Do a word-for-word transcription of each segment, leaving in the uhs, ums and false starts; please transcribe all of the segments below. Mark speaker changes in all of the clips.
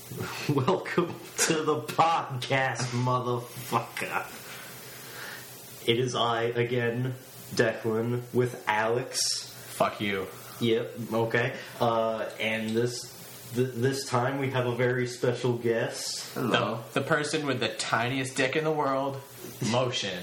Speaker 1: Welcome to the podcast, motherfucker. It is I, again, Declan, with Alex.
Speaker 2: Fuck you.
Speaker 1: Yep, okay. Uh, and this th- this time we have a very special guest.
Speaker 2: Hello. The, the person with the tiniest dick in the world, Motion.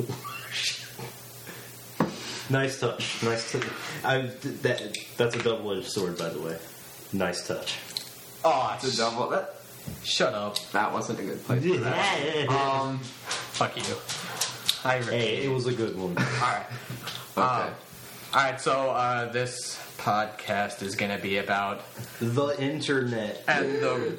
Speaker 1: Nice touch. Nice touch. I, that, that's a double-edged sword, by the way. Nice touch.
Speaker 2: Oh,
Speaker 3: It's a double. That
Speaker 2: shut up.
Speaker 3: that wasn't a good place for that. Um.
Speaker 2: Fuck you. I
Speaker 1: Hey, it was a good one.
Speaker 2: Alright.
Speaker 3: Okay.
Speaker 2: Um, Alright, so uh, this podcast is going to be about
Speaker 1: The internet.
Speaker 2: and the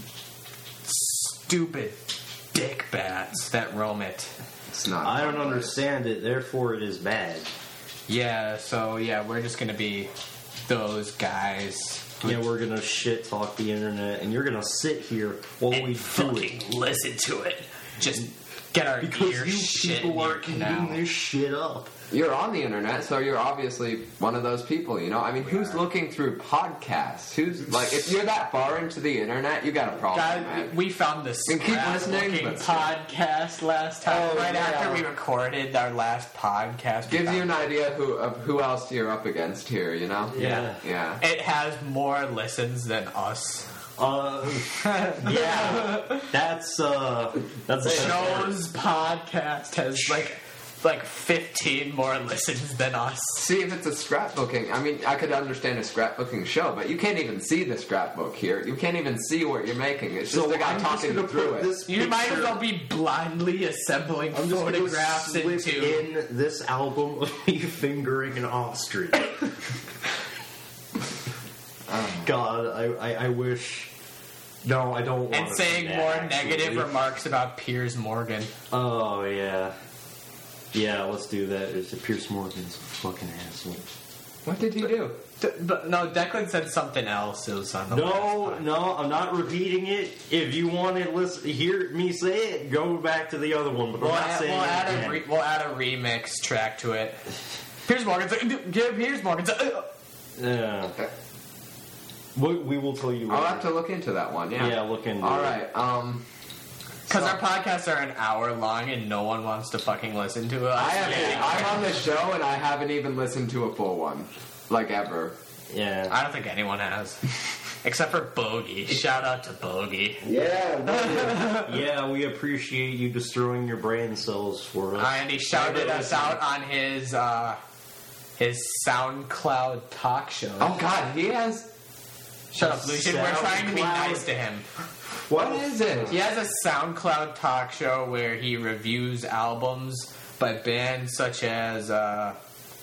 Speaker 2: stupid dick bats that roam it.
Speaker 3: It's not.
Speaker 1: I don't understand it, therefore it is bad.
Speaker 2: Yeah, so yeah, we're just going to be those guys.
Speaker 1: Yeah, we're gonna shit talk the internet, and you're gonna sit here while
Speaker 2: And
Speaker 1: we do
Speaker 2: fucking
Speaker 1: it.
Speaker 2: listen to it. Just get our
Speaker 1: Because
Speaker 2: ears
Speaker 1: you
Speaker 2: shit
Speaker 1: people
Speaker 2: in
Speaker 1: are
Speaker 2: your
Speaker 1: eating
Speaker 2: canal.
Speaker 1: this shit up.
Speaker 3: You're on the internet, so you're obviously one of those people. You know, I mean, who's looking through podcasts? Who's like, if you're that far into the internet, you got a problem,
Speaker 2: Guys,
Speaker 3: man.
Speaker 2: we found this
Speaker 3: And keep listening, but-
Speaker 2: podcast last time,
Speaker 3: Oh,
Speaker 2: right
Speaker 3: yeah.
Speaker 2: after we recorded our last podcast. we
Speaker 3: Gives
Speaker 2: found-
Speaker 3: you an idea who of who else you're up against here. You know.
Speaker 2: Yeah.
Speaker 3: Yeah.
Speaker 2: It has more listens than us.
Speaker 1: Uh, yeah, that's uh, that's
Speaker 2: The
Speaker 1: a
Speaker 2: show's podcast has like like fifteen more listens than us.
Speaker 3: See, if it's a scrapbooking, I mean, I could understand a scrapbooking show, but you can't even see the scrapbook here. You can't even see what you're making. It's just
Speaker 1: So
Speaker 3: the guy
Speaker 1: I'm just
Speaker 3: talking
Speaker 1: gonna
Speaker 3: through
Speaker 1: put
Speaker 3: it.
Speaker 1: this
Speaker 2: You might as
Speaker 1: picture-
Speaker 2: well be blindly assembling
Speaker 1: I'm just gonna
Speaker 2: photographs
Speaker 1: slip
Speaker 2: into.
Speaker 1: in this album of me fingering an ostrich. God, I, I, I wish. No, I don't want
Speaker 2: And
Speaker 1: to
Speaker 2: saying
Speaker 1: do that,
Speaker 2: more
Speaker 1: actually.
Speaker 2: negative remarks about Piers Morgan.
Speaker 1: Oh yeah, yeah. Let's do that. It's Pierce Morgan's a fucking asshole.
Speaker 3: What did he do?
Speaker 2: D- but no, Declan said something else. It was on the
Speaker 1: No,
Speaker 2: last time.
Speaker 1: no, I'm not repeating it. If you want to listen, hear me say it, go back to the other one. But
Speaker 2: We'll,
Speaker 1: I'm not
Speaker 2: add,
Speaker 1: saying
Speaker 2: we'll,
Speaker 1: it
Speaker 2: add a
Speaker 1: again.
Speaker 2: re- we'll add a remix track to it. Piers Morgan's like, give Piers Morgan's like,
Speaker 1: Yeah. We, we will tell you.
Speaker 3: I'll
Speaker 1: later.
Speaker 3: have to look into that one. Yeah.
Speaker 1: Yeah, look into
Speaker 3: All
Speaker 1: it.
Speaker 3: right. Um.
Speaker 2: because
Speaker 3: so-
Speaker 2: our podcasts are an hour long and no one wants to fucking listen to us.
Speaker 3: I have.
Speaker 2: Yeah.
Speaker 3: I'm on the show and I haven't even listened to a full one, like ever.
Speaker 1: Yeah.
Speaker 2: I don't think anyone has, except for Bogey. Shout out to Bogey.
Speaker 3: Yeah.
Speaker 1: Yeah, we appreciate you destroying your brain cells for us.
Speaker 2: Uh, and he shouted us out on his uh, his SoundCloud talk show.
Speaker 3: Oh God, he has.
Speaker 2: Shut up, Lucian. We're trying to be
Speaker 1: SoundCloud.
Speaker 2: nice to him.
Speaker 3: What is it?
Speaker 2: He has a SoundCloud talk show where he reviews albums by bands such as uh,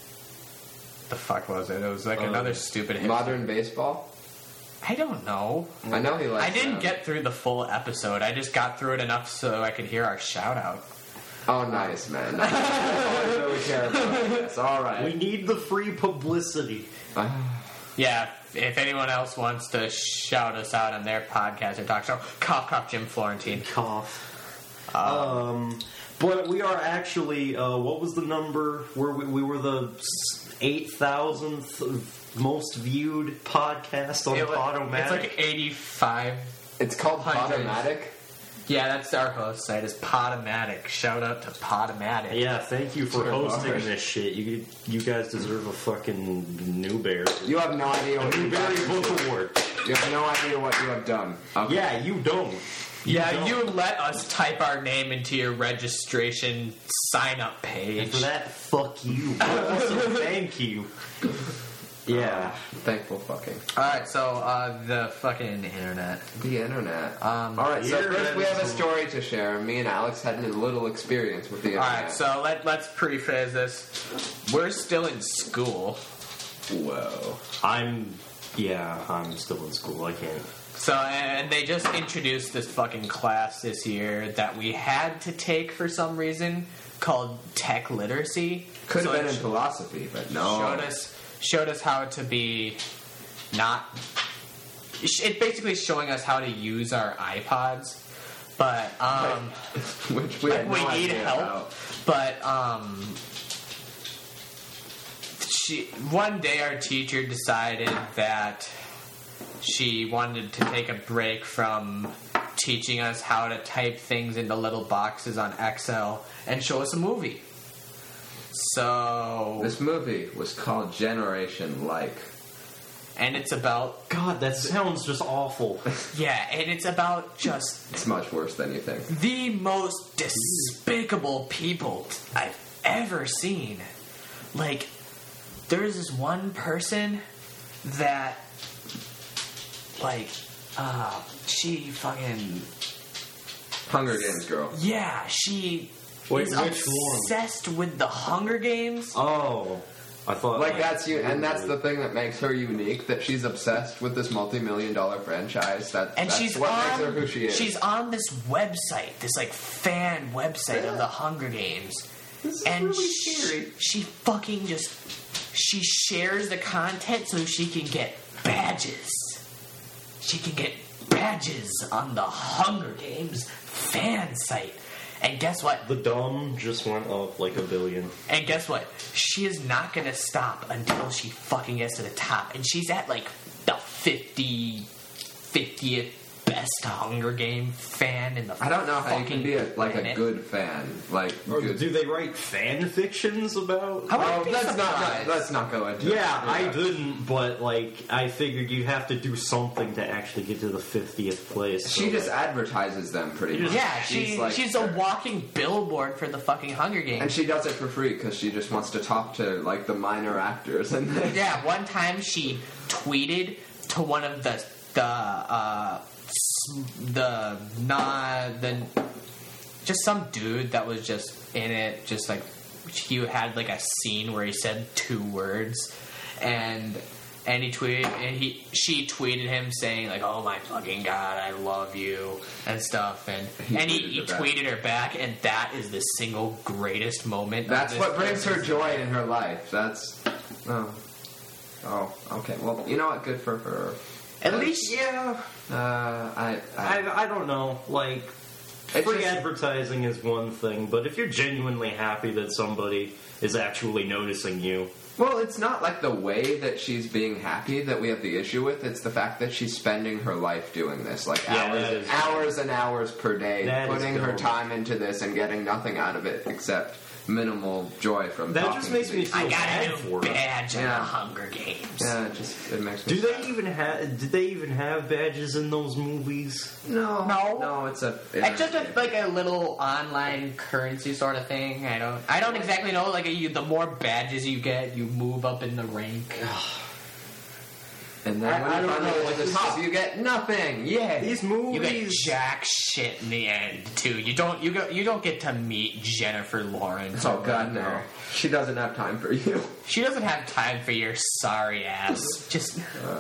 Speaker 2: the fuck was it? It was like
Speaker 1: Um,
Speaker 2: another stupid hit.
Speaker 3: Modern baseball.
Speaker 2: I don't know.
Speaker 3: I know he likes.
Speaker 2: I didn't
Speaker 3: that.
Speaker 2: get through the full episode. I just got through it enough so I could hear our shout out.
Speaker 3: Oh, nice man. Nice. I really care about this. All
Speaker 1: We
Speaker 3: right.
Speaker 1: need the free publicity.
Speaker 2: Yeah, if anyone else wants to shout us out on their podcast or talk show, cough cough Jim Florentine.
Speaker 1: Cough. Um, but we are actually. Uh, what was the number? Where we, we were the eight thousandth most viewed podcast on
Speaker 2: It wa-
Speaker 1: Podomatic.
Speaker 2: it's like eighty-five.
Speaker 3: It's called
Speaker 2: Hundred.
Speaker 3: Podomatic.
Speaker 2: Yeah, that's our host site is Podomatic. Shout out to Podomatic.
Speaker 1: Yeah, thank you for
Speaker 3: Sure,
Speaker 1: hosting
Speaker 3: Lord.
Speaker 1: this shit. You you guys deserve a fucking Newbery.
Speaker 3: You have no idea what you've
Speaker 1: Newbery
Speaker 3: done.
Speaker 1: Book Award.
Speaker 3: You have no idea what you have done. Okay.
Speaker 1: Yeah, you don't.
Speaker 2: Yeah,
Speaker 1: don't.
Speaker 2: you let us type our name into your registration sign-up
Speaker 1: And
Speaker 2: page.
Speaker 1: for that, fuck you. But also, thank you. Yeah.
Speaker 3: Thankful fucking.
Speaker 2: Alright, so, uh, the fucking internet.
Speaker 3: The internet.
Speaker 2: Um,
Speaker 3: All right. So
Speaker 1: internet
Speaker 3: first, we have a
Speaker 1: is-
Speaker 3: story to share. Me and Alex had a little experience with the internet.
Speaker 2: Alright, so let, let's preface this. We're still in school.
Speaker 3: Whoa.
Speaker 1: I'm, yeah, I'm still in school. I can't.
Speaker 2: So, and they just introduced this fucking class this year that we had to take for some reason called tech literacy.
Speaker 3: Could
Speaker 2: So
Speaker 3: have been
Speaker 2: it
Speaker 3: in philosophy, but no.
Speaker 2: showed us showed us how to be not. It basically showing us how to use our iPods, but um,
Speaker 3: Which we
Speaker 2: like
Speaker 3: had
Speaker 2: we
Speaker 3: no
Speaker 2: need
Speaker 3: idea
Speaker 2: help.
Speaker 3: about.
Speaker 2: But um, she one day our teacher decided that she wanted to take a break from teaching us how to type things into little boxes on Excel and show us a movie. So
Speaker 3: This movie was called Generation Like.
Speaker 2: and it's about
Speaker 1: God, that sounds just awful.
Speaker 2: yeah, and it's about just
Speaker 3: It's much worse than you think.
Speaker 2: the most despicable people I've ever seen. Like, there's this one person that, like, uh, she fucking,
Speaker 3: Hunger Games girl.
Speaker 2: yeah, she
Speaker 1: Wait,
Speaker 2: is
Speaker 1: which one?
Speaker 2: obsessed with the Hunger Games.
Speaker 1: Oh, I thought
Speaker 3: Like that's you, and that's the thing that makes her unique. That she's obsessed with this multi-million dollar franchise. That
Speaker 2: And
Speaker 3: that's
Speaker 2: she's
Speaker 3: what
Speaker 2: on,
Speaker 3: makes her who she is.
Speaker 2: she's on this website, this like fan website of the Hunger Games.
Speaker 3: This is
Speaker 2: and
Speaker 3: really
Speaker 2: she,
Speaker 3: scary.
Speaker 2: she fucking just she shares the content so she can get badges. She can get badges on the Hunger Games fan site. And guess what?
Speaker 1: the dumb just went up like a billion.
Speaker 2: And guess what? She is not gonna stop until she fucking gets to the top. And she's at like the fifty, fiftieth best Hunger Game fan in the
Speaker 3: I don't know how you can
Speaker 2: fucking
Speaker 3: be a, like a
Speaker 2: planet.
Speaker 3: good fan. Like
Speaker 1: Or
Speaker 3: good.
Speaker 1: do they write fan fictions about?
Speaker 2: I wouldn't
Speaker 3: Oh,
Speaker 2: be
Speaker 3: let's not
Speaker 2: surprised.
Speaker 3: let's not go into it.
Speaker 1: Yeah, I didn't, but like I figured you'd have to do something to actually get to the fiftieth place.
Speaker 3: She
Speaker 1: so,
Speaker 3: just
Speaker 1: like,
Speaker 3: advertises them pretty much.
Speaker 2: Yeah, she, she's,
Speaker 3: like,
Speaker 2: a walking billboard for the fucking Hunger Games.
Speaker 3: and she does it for free because she just wants to talk to like the minor actors and
Speaker 2: Yeah, one time she tweeted to one of the the uh, s- the not the just some dude that was just in it, just like he had like a scene where he said two words, and and he tweeted and he she tweeted him saying like, "Oh my fucking god, I love you" and stuff, and
Speaker 3: He
Speaker 2: and he,
Speaker 3: tweeted
Speaker 2: he
Speaker 3: her back.
Speaker 2: tweeted her back, and that is the single greatest moment. of
Speaker 3: that's
Speaker 2: this
Speaker 3: what brings her
Speaker 2: person's
Speaker 3: joy in her life. That's oh oh okay. Well, you know what? Good for her.
Speaker 2: At least,
Speaker 1: yeah,
Speaker 3: Uh, I, I
Speaker 1: I, I don't know. Like,
Speaker 3: It
Speaker 1: free
Speaker 3: just-
Speaker 1: advertising is one thing, but if you're genuinely happy that somebody is actually noticing you,
Speaker 3: well, it's not like the way that she's being happy that we have the issue with. It's the fact that she's spending her life doing this, like
Speaker 1: Yeah,
Speaker 3: hours,
Speaker 1: that is-
Speaker 3: hours and hours per day,
Speaker 1: That is
Speaker 3: putting her
Speaker 1: dumb.
Speaker 3: time into this and getting nothing out of it except minimal joy from
Speaker 1: that
Speaker 3: talking
Speaker 1: just makes
Speaker 3: to
Speaker 1: me
Speaker 3: these
Speaker 1: feel
Speaker 2: I got
Speaker 1: bad
Speaker 2: a new
Speaker 1: for her.
Speaker 2: badge in the
Speaker 3: Yeah.
Speaker 2: Hunger Games.
Speaker 3: Yeah, it just it makes me.
Speaker 1: Do
Speaker 3: sad.
Speaker 1: they even have? Did they even have badges in those movies?
Speaker 3: No,
Speaker 2: No.
Speaker 3: no. It's a.
Speaker 2: It's just a, like a little online currency sort of thing. I don't, I don't exactly know. Like you, the more badges you get, you move up in the rank.
Speaker 3: And then
Speaker 1: I-
Speaker 3: when
Speaker 1: I
Speaker 3: you
Speaker 1: don't
Speaker 3: finally
Speaker 1: know,
Speaker 3: get to the
Speaker 1: like,
Speaker 3: top,
Speaker 1: this-
Speaker 3: you get nothing. Yeah,
Speaker 1: These
Speaker 2: You get
Speaker 1: movies.
Speaker 2: jack shit in the end too. You don't, you go, you don't get to meet Jennifer Lawrence.
Speaker 3: Oh
Speaker 2: or
Speaker 3: God, no.
Speaker 2: whatever.
Speaker 3: She doesn't have time for you.
Speaker 2: She doesn't have time for your sorry ass. Just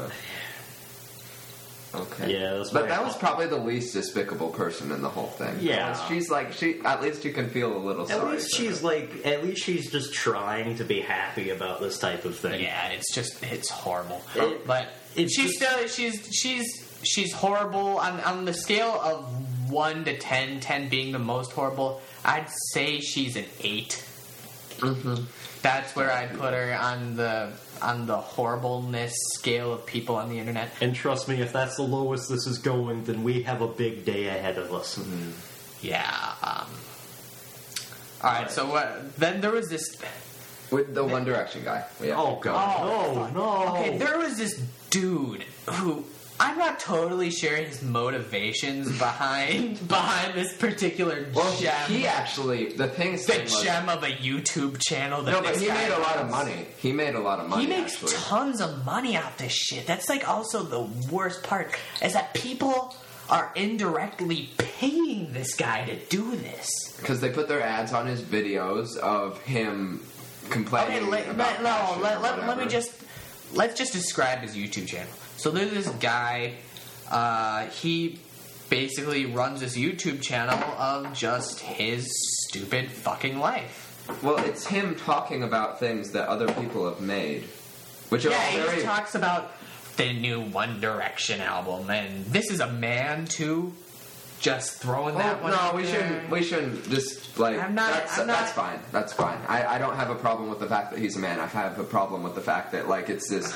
Speaker 3: Okay.
Speaker 1: Yeah, that's
Speaker 3: but
Speaker 1: my-
Speaker 3: that was probably the least despicable person in the whole thing.
Speaker 1: Yeah.
Speaker 3: Because she's like she. At least you can feel a little
Speaker 1: At
Speaker 3: sorry.
Speaker 1: least
Speaker 3: for
Speaker 1: she's
Speaker 3: her.
Speaker 1: like, at least she's just trying to be happy about this type of thing.
Speaker 2: yeah, it's just, it's horrible.
Speaker 1: It-
Speaker 2: but
Speaker 1: it's
Speaker 2: she's
Speaker 1: just-
Speaker 2: still, she's, she's, she's horrible on on the scale of one to ten. Ten being the most horrible. I'd say she's an eight.
Speaker 3: Mhm.
Speaker 2: That's where I'd put her on the on the horribleness scale of people on the internet.
Speaker 1: And trust me, if that's the lowest this is going, then we have a big day ahead of us.
Speaker 2: Yeah. Um, all right. So what? Then there was this.
Speaker 3: with the One Direction guy. Yeah.
Speaker 1: Oh God,
Speaker 2: Oh,
Speaker 1: no,
Speaker 2: fuck.
Speaker 1: no.
Speaker 2: Okay, there was this dude who I'm not totally sure his motivations behind behind this particular
Speaker 3: Well,
Speaker 2: gem.
Speaker 3: he actually the thing
Speaker 2: the
Speaker 3: was,
Speaker 2: gem of a YouTube channel. That
Speaker 3: No, but
Speaker 2: this
Speaker 3: he
Speaker 2: guy
Speaker 3: made a lot of
Speaker 2: runs.
Speaker 3: money. He made a lot of money.
Speaker 2: He makes
Speaker 3: actually.
Speaker 2: tons of money off this shit. That's like also the worst part is that people are indirectly paying this guy to do this.
Speaker 3: Because they put their ads on his videos of him complaining
Speaker 2: Okay, let,
Speaker 3: about
Speaker 2: let, no,
Speaker 3: fashion
Speaker 2: let,
Speaker 3: or
Speaker 2: let, let me
Speaker 3: whatever.
Speaker 2: just let's just describe his YouTube channel. So there's this guy. Uh, he basically runs this YouTube channel of just his stupid fucking life.
Speaker 3: Well, it's him talking about things that other people have made, which are
Speaker 2: Yeah,
Speaker 3: all
Speaker 2: he
Speaker 3: very.
Speaker 2: just talks about the new One Direction album, and this is a man too. Just throwing that
Speaker 3: Oh,
Speaker 2: one.
Speaker 3: no,
Speaker 2: out
Speaker 3: we
Speaker 2: there.
Speaker 3: shouldn't. We shouldn't just like.
Speaker 2: I'm not-
Speaker 3: That's,
Speaker 2: I'm not-
Speaker 3: that's fine. That's fine. I, I don't have a problem with the fact that he's a man. I have a problem with the fact that like it's this.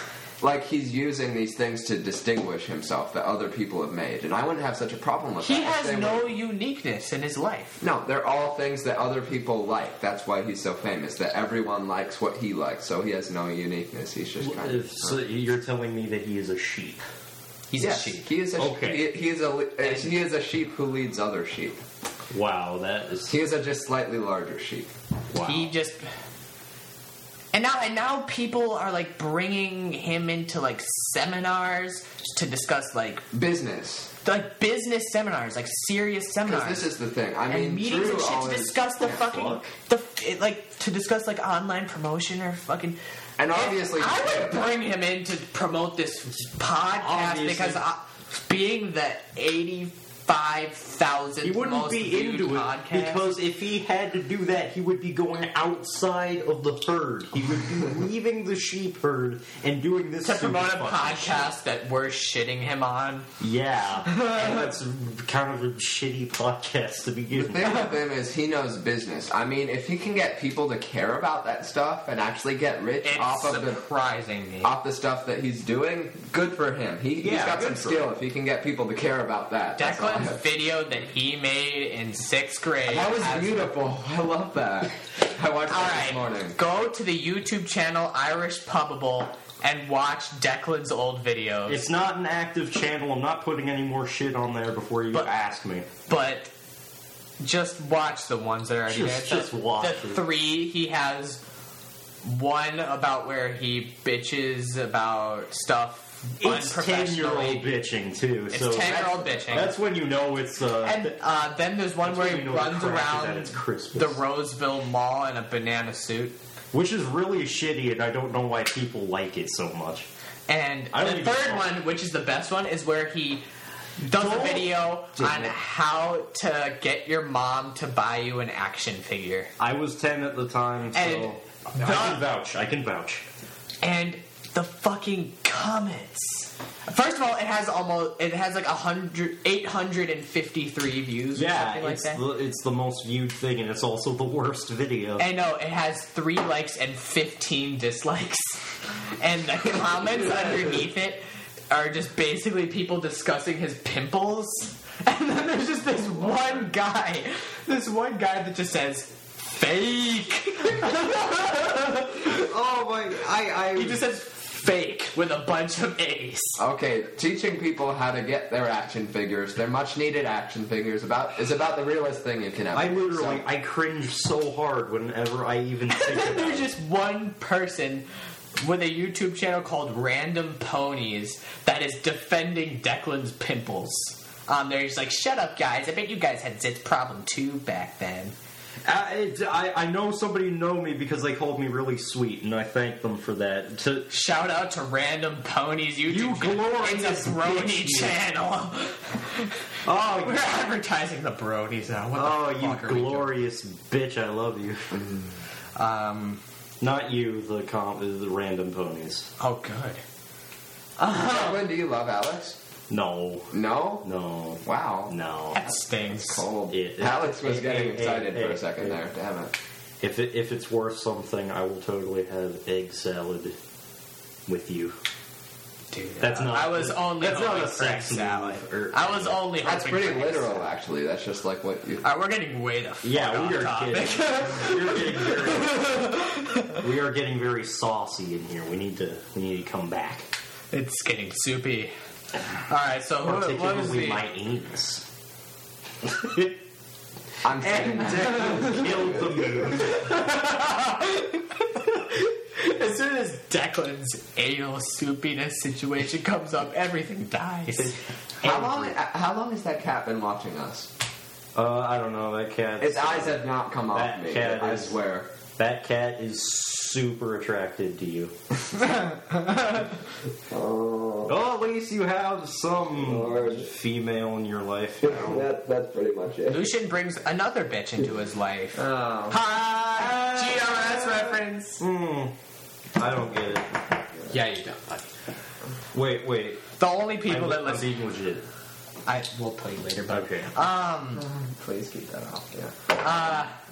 Speaker 3: like he's using these things to distinguish himself that other people have made, and I wouldn't have such a problem with
Speaker 2: He
Speaker 3: that. if
Speaker 2: has
Speaker 3: they
Speaker 2: no
Speaker 3: were-
Speaker 2: uniqueness in his life.
Speaker 3: No, they're all things that other people like. That's why he's so famous. That everyone likes what he likes, so he has no uniqueness. He's just kind of.
Speaker 1: If- so you're telling me that he is a sheep.
Speaker 2: He's
Speaker 3: Yes,
Speaker 2: a sheep.
Speaker 3: he is a
Speaker 1: Okay.
Speaker 3: he, he is a uh, he is a sheep who leads other sheep.
Speaker 1: Wow, that is
Speaker 3: He is a just slightly larger sheep.
Speaker 1: wow.
Speaker 2: He just. And now, and now people are like bringing him into like seminars to discuss like
Speaker 3: Business.
Speaker 2: like business seminars, like serious seminars.
Speaker 3: Because this is the thing. I mean,
Speaker 2: and meetings
Speaker 3: Drew
Speaker 2: and shit to
Speaker 3: always-
Speaker 2: discuss the
Speaker 3: Yeah,
Speaker 2: fucking
Speaker 3: fuck.
Speaker 2: the it, like to discuss like online promotion or fucking.
Speaker 3: And obviously,
Speaker 2: I would bring him in to promote this podcast
Speaker 1: Obviously.
Speaker 2: because I, being the eighty-five thousand
Speaker 1: He wouldn't
Speaker 2: most
Speaker 1: be
Speaker 2: viewed
Speaker 1: into it
Speaker 2: podcast,
Speaker 1: because if he had to do that, he would be going outside of the herd. He would be leaving the sheep herd and doing this
Speaker 2: to promote a
Speaker 1: super fucking
Speaker 2: podcast that we're shitting him on.
Speaker 1: shit. Yeah, and that's kind of a shitty podcast to
Speaker 3: the
Speaker 1: begin
Speaker 3: thing
Speaker 1: with.
Speaker 3: with him is he knows business. I mean, if he can get people to care about that stuff and actually get rich
Speaker 2: It's
Speaker 3: off of the
Speaker 2: surprising me.
Speaker 3: off the stuff that he's doing, good for him. He, he's
Speaker 1: Yeah,
Speaker 3: got some
Speaker 1: good for
Speaker 3: skill if he can get people to care about that. That's all I
Speaker 2: Declan's
Speaker 3: have.
Speaker 2: video that he made in sixth grade.
Speaker 3: That was
Speaker 2: has-
Speaker 3: beautiful. I love that. I watched
Speaker 2: All
Speaker 3: that this
Speaker 2: right,
Speaker 3: morning.
Speaker 2: go to the YouTube channel Irish Pubbable and watch Declan's old videos.
Speaker 1: It's not an active channel. I'm not putting any more shit on there before you
Speaker 2: But-
Speaker 1: ask me.
Speaker 2: but just watch the ones that are already
Speaker 1: Just-
Speaker 2: there.
Speaker 1: just
Speaker 2: the,
Speaker 1: watch
Speaker 2: the
Speaker 1: it.
Speaker 2: three he has. One about where he bitches about stuff
Speaker 1: It's ten-year-old
Speaker 2: unprofessionally.
Speaker 1: bitching too.
Speaker 2: It's
Speaker 1: so
Speaker 2: ten-year-old
Speaker 1: that's,
Speaker 2: bitching.
Speaker 1: That's when you know it's. Uh,
Speaker 2: And uh, then there's one
Speaker 1: That's
Speaker 2: where
Speaker 1: when
Speaker 2: he
Speaker 1: you know the
Speaker 2: runs
Speaker 1: crack is
Speaker 2: around
Speaker 1: at its crispest.
Speaker 2: the Roseville Mall in a banana suit.
Speaker 1: which is really shitty, and I don't know why people like it so much.
Speaker 2: And
Speaker 1: I don't
Speaker 2: the
Speaker 1: even
Speaker 2: third
Speaker 1: know.
Speaker 2: one, which is the best one, is where he does a
Speaker 1: Don't
Speaker 2: video
Speaker 3: do
Speaker 2: on
Speaker 3: it.
Speaker 2: how to get your mom to buy you an action figure.
Speaker 1: I was ten at the time, so
Speaker 2: And
Speaker 1: I
Speaker 2: the-
Speaker 1: can vouch. I can vouch.
Speaker 2: And the fucking comments. First of all, it has almost it has like a hundred, eight hundred and fifty-three views or
Speaker 1: Yeah,
Speaker 2: something like
Speaker 1: it's
Speaker 2: that.
Speaker 1: the it's the most viewed thing, and it's also the worst video.
Speaker 2: And no, it has three likes and fifteen dislikes. And the comments underneath it are just basically people discussing his pimples. And then there's just this one guy, this one guy that just says, fake.
Speaker 1: Oh my! I I
Speaker 2: He just says fake with a bunch of A's.
Speaker 3: Okay, teaching people how to get their action figures, their much needed action figures, about is about the realest thing you can ever.
Speaker 1: I literally
Speaker 3: So-
Speaker 1: I cringe so hard whenever I even think about
Speaker 2: There's
Speaker 1: it.
Speaker 2: just one person with a YouTube channel called Random Ponies that is defending Declan's pimples. Um, they're just like, shut up, guys. I bet you guys had zits problem too back then.
Speaker 1: I, it, I I know somebody know me because they called me really sweet, and I thank them for that. To
Speaker 2: Shout out to Random Ponies YouTube
Speaker 1: You
Speaker 2: channel.
Speaker 1: glorious
Speaker 2: It's a Brony
Speaker 1: bitch, you.
Speaker 2: channel.
Speaker 1: oh
Speaker 2: We're
Speaker 1: you,
Speaker 2: advertising the Bronies now. What the
Speaker 1: oh you
Speaker 2: fuck are we doing?
Speaker 1: glorious bitch! I love you.
Speaker 2: Um,
Speaker 1: Not you, the comp, the random ponies.
Speaker 2: oh, good.
Speaker 3: Declan, do you love Alex?
Speaker 1: No,
Speaker 3: No.
Speaker 1: no,
Speaker 3: Wow.
Speaker 1: no.
Speaker 2: That stings.
Speaker 3: Cold.
Speaker 1: It-
Speaker 3: Alex was
Speaker 1: hey,
Speaker 3: getting
Speaker 1: hey,
Speaker 3: excited
Speaker 1: hey,
Speaker 3: for
Speaker 1: hey,
Speaker 3: a second
Speaker 1: hey.
Speaker 3: there. Damn it.
Speaker 1: If it, if it's worth something, I will totally have egg salad with you.
Speaker 2: Dude,
Speaker 1: That's
Speaker 2: uh,
Speaker 1: not-
Speaker 2: I was only
Speaker 1: that's not
Speaker 2: hoping
Speaker 1: a
Speaker 2: for
Speaker 1: sex move,
Speaker 2: salad.
Speaker 1: or-
Speaker 2: I was only
Speaker 3: That's
Speaker 2: hoping
Speaker 3: pretty
Speaker 2: for
Speaker 3: literal,
Speaker 2: salad.
Speaker 3: actually. That's just like what you.
Speaker 2: All right, we're getting way the fuck
Speaker 1: Yeah,
Speaker 2: off
Speaker 1: we are
Speaker 2: topic.
Speaker 1: kidding. We're getting very, we are getting very saucy in here. We need to we need to come back.
Speaker 2: It's getting soupy. All right, so who, what was
Speaker 1: Particularly
Speaker 2: the?
Speaker 1: my anus.
Speaker 3: I'm saying
Speaker 1: And
Speaker 3: that.
Speaker 1: Declan killed the mood.
Speaker 2: As soon as Declan's anal soupiness situation comes up, everything dies.
Speaker 3: How long? How long has that cat been watching us?
Speaker 1: Uh, I don't know. That cat.
Speaker 3: Its eyes have not come off
Speaker 1: That
Speaker 3: me.
Speaker 1: cat
Speaker 3: I
Speaker 1: is-
Speaker 3: swear.
Speaker 1: That cat is super attracted to you.
Speaker 3: Oh,
Speaker 1: Well, at least you have some
Speaker 3: Lord.
Speaker 1: female in your life now.
Speaker 3: that, that's pretty much it.
Speaker 2: Lucian brings another bitch into his life.
Speaker 3: Oh.
Speaker 2: Hi, G R S reference.
Speaker 1: Hmm. I don't get it.
Speaker 2: Yeah, you don't. Buddy.
Speaker 1: Wait, wait.
Speaker 2: The only people
Speaker 1: I'm,
Speaker 2: that
Speaker 1: I'm
Speaker 2: listen,
Speaker 1: being legit.
Speaker 2: I will tell you later. But
Speaker 1: Okay.
Speaker 2: um,
Speaker 3: Please keep that off. Yeah.
Speaker 2: uh,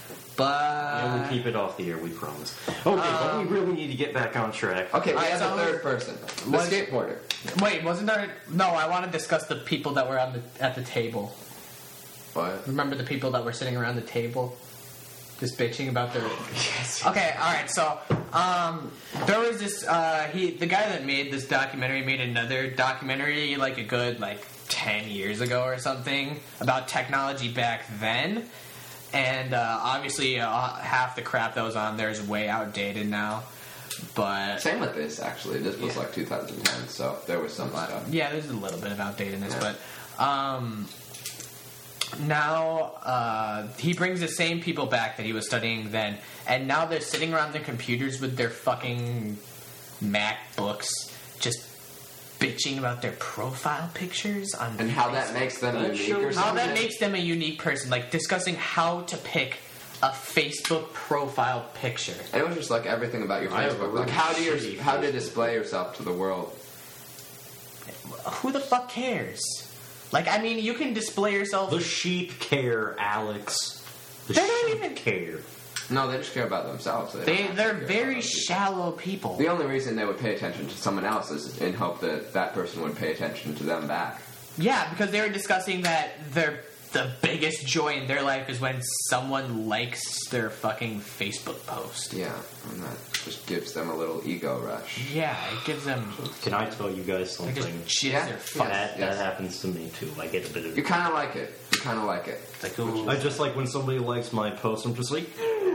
Speaker 2: But
Speaker 1: Yeah, we'll keep it off the air, we promise. Okay, but we really need to get back on track.
Speaker 3: Okay, we
Speaker 2: Alright,
Speaker 3: have
Speaker 2: so-
Speaker 3: a third person. The
Speaker 2: Was-
Speaker 3: skateboarder.
Speaker 2: wait, wasn't there? No, I want to discuss the people that were on the at the table.
Speaker 3: What?
Speaker 2: Remember the people that were sitting around the table, just bitching about their.
Speaker 3: Yes.
Speaker 2: Okay, all right. So, um, there was this. Uh, he, the guy that made this documentary, made another documentary like a good like ten years ago or something about technology back then, and uh, obviously uh, half the crap that was on there is way outdated now. But
Speaker 3: Same with this, actually. This was
Speaker 2: Yeah.
Speaker 3: like two thousand ten, so there was some stuff.
Speaker 2: yeah, there's a little bit of outdatedness,
Speaker 3: Yeah.
Speaker 2: but um, now uh, he brings the same people back that he was studying then, and now they're sitting around their computers with their fucking MacBooks, just bitching about their profile pictures on
Speaker 3: And how
Speaker 2: Facebook.
Speaker 3: that makes them
Speaker 1: That
Speaker 3: unique or
Speaker 1: shows
Speaker 2: How
Speaker 3: something.
Speaker 2: that makes them a unique person, like discussing how to pick a Facebook profile picture.
Speaker 3: And it was just like everything about your
Speaker 1: I have a
Speaker 3: Facebook. Like
Speaker 1: really
Speaker 3: how do you
Speaker 1: shitty
Speaker 3: how to
Speaker 1: Facebook.
Speaker 3: display yourself to the world.
Speaker 2: Who the fuck cares? Like, I mean, you can display yourself.
Speaker 1: The sheep care, Alex. The
Speaker 2: They're not
Speaker 1: sheep
Speaker 2: even-
Speaker 1: care.
Speaker 3: No, they just care about themselves. They,
Speaker 2: They,
Speaker 3: don't
Speaker 2: they're
Speaker 3: actually care
Speaker 2: very
Speaker 3: about other people.
Speaker 2: shallow people.
Speaker 3: The only reason they would pay attention to someone else is in hope that that person would pay attention to them back.
Speaker 2: Yeah, because they were discussing that their the biggest joy in their life is when someone likes their fucking Facebook post.
Speaker 3: Yeah, and that just gives them a little ego rush.
Speaker 2: Yeah, it gives them.
Speaker 1: Can I tell you guys
Speaker 2: They
Speaker 1: something?
Speaker 2: just jizz
Speaker 3: Yeah.
Speaker 2: their fuck.
Speaker 3: Yeah.
Speaker 1: That,
Speaker 3: Yes.
Speaker 1: that happens to me too. I get a bit of.
Speaker 3: You kind of like it. You kind of like it.
Speaker 2: Like, ooh.
Speaker 1: I just like when somebody likes my post. I'm just like,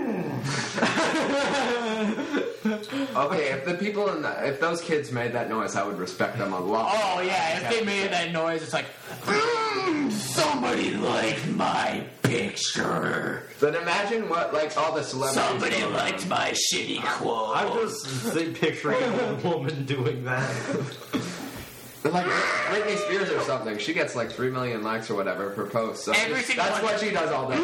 Speaker 3: Okay, if the people in the, if those kids made that noise, I would respect them a lot.
Speaker 2: Oh yeah, if they made that noise, it's like, mm, somebody liked my picture.
Speaker 3: Then imagine what like all the celebrities.
Speaker 2: Somebody
Speaker 3: go
Speaker 2: liked
Speaker 3: around.
Speaker 2: my shitty quote.
Speaker 1: I'm just think- picturing a woman doing that.
Speaker 3: Like Britney Spears or something. She gets like three million likes or whatever per post. So
Speaker 2: Every
Speaker 3: just-
Speaker 2: single
Speaker 3: that's
Speaker 2: one.
Speaker 3: what she does all day.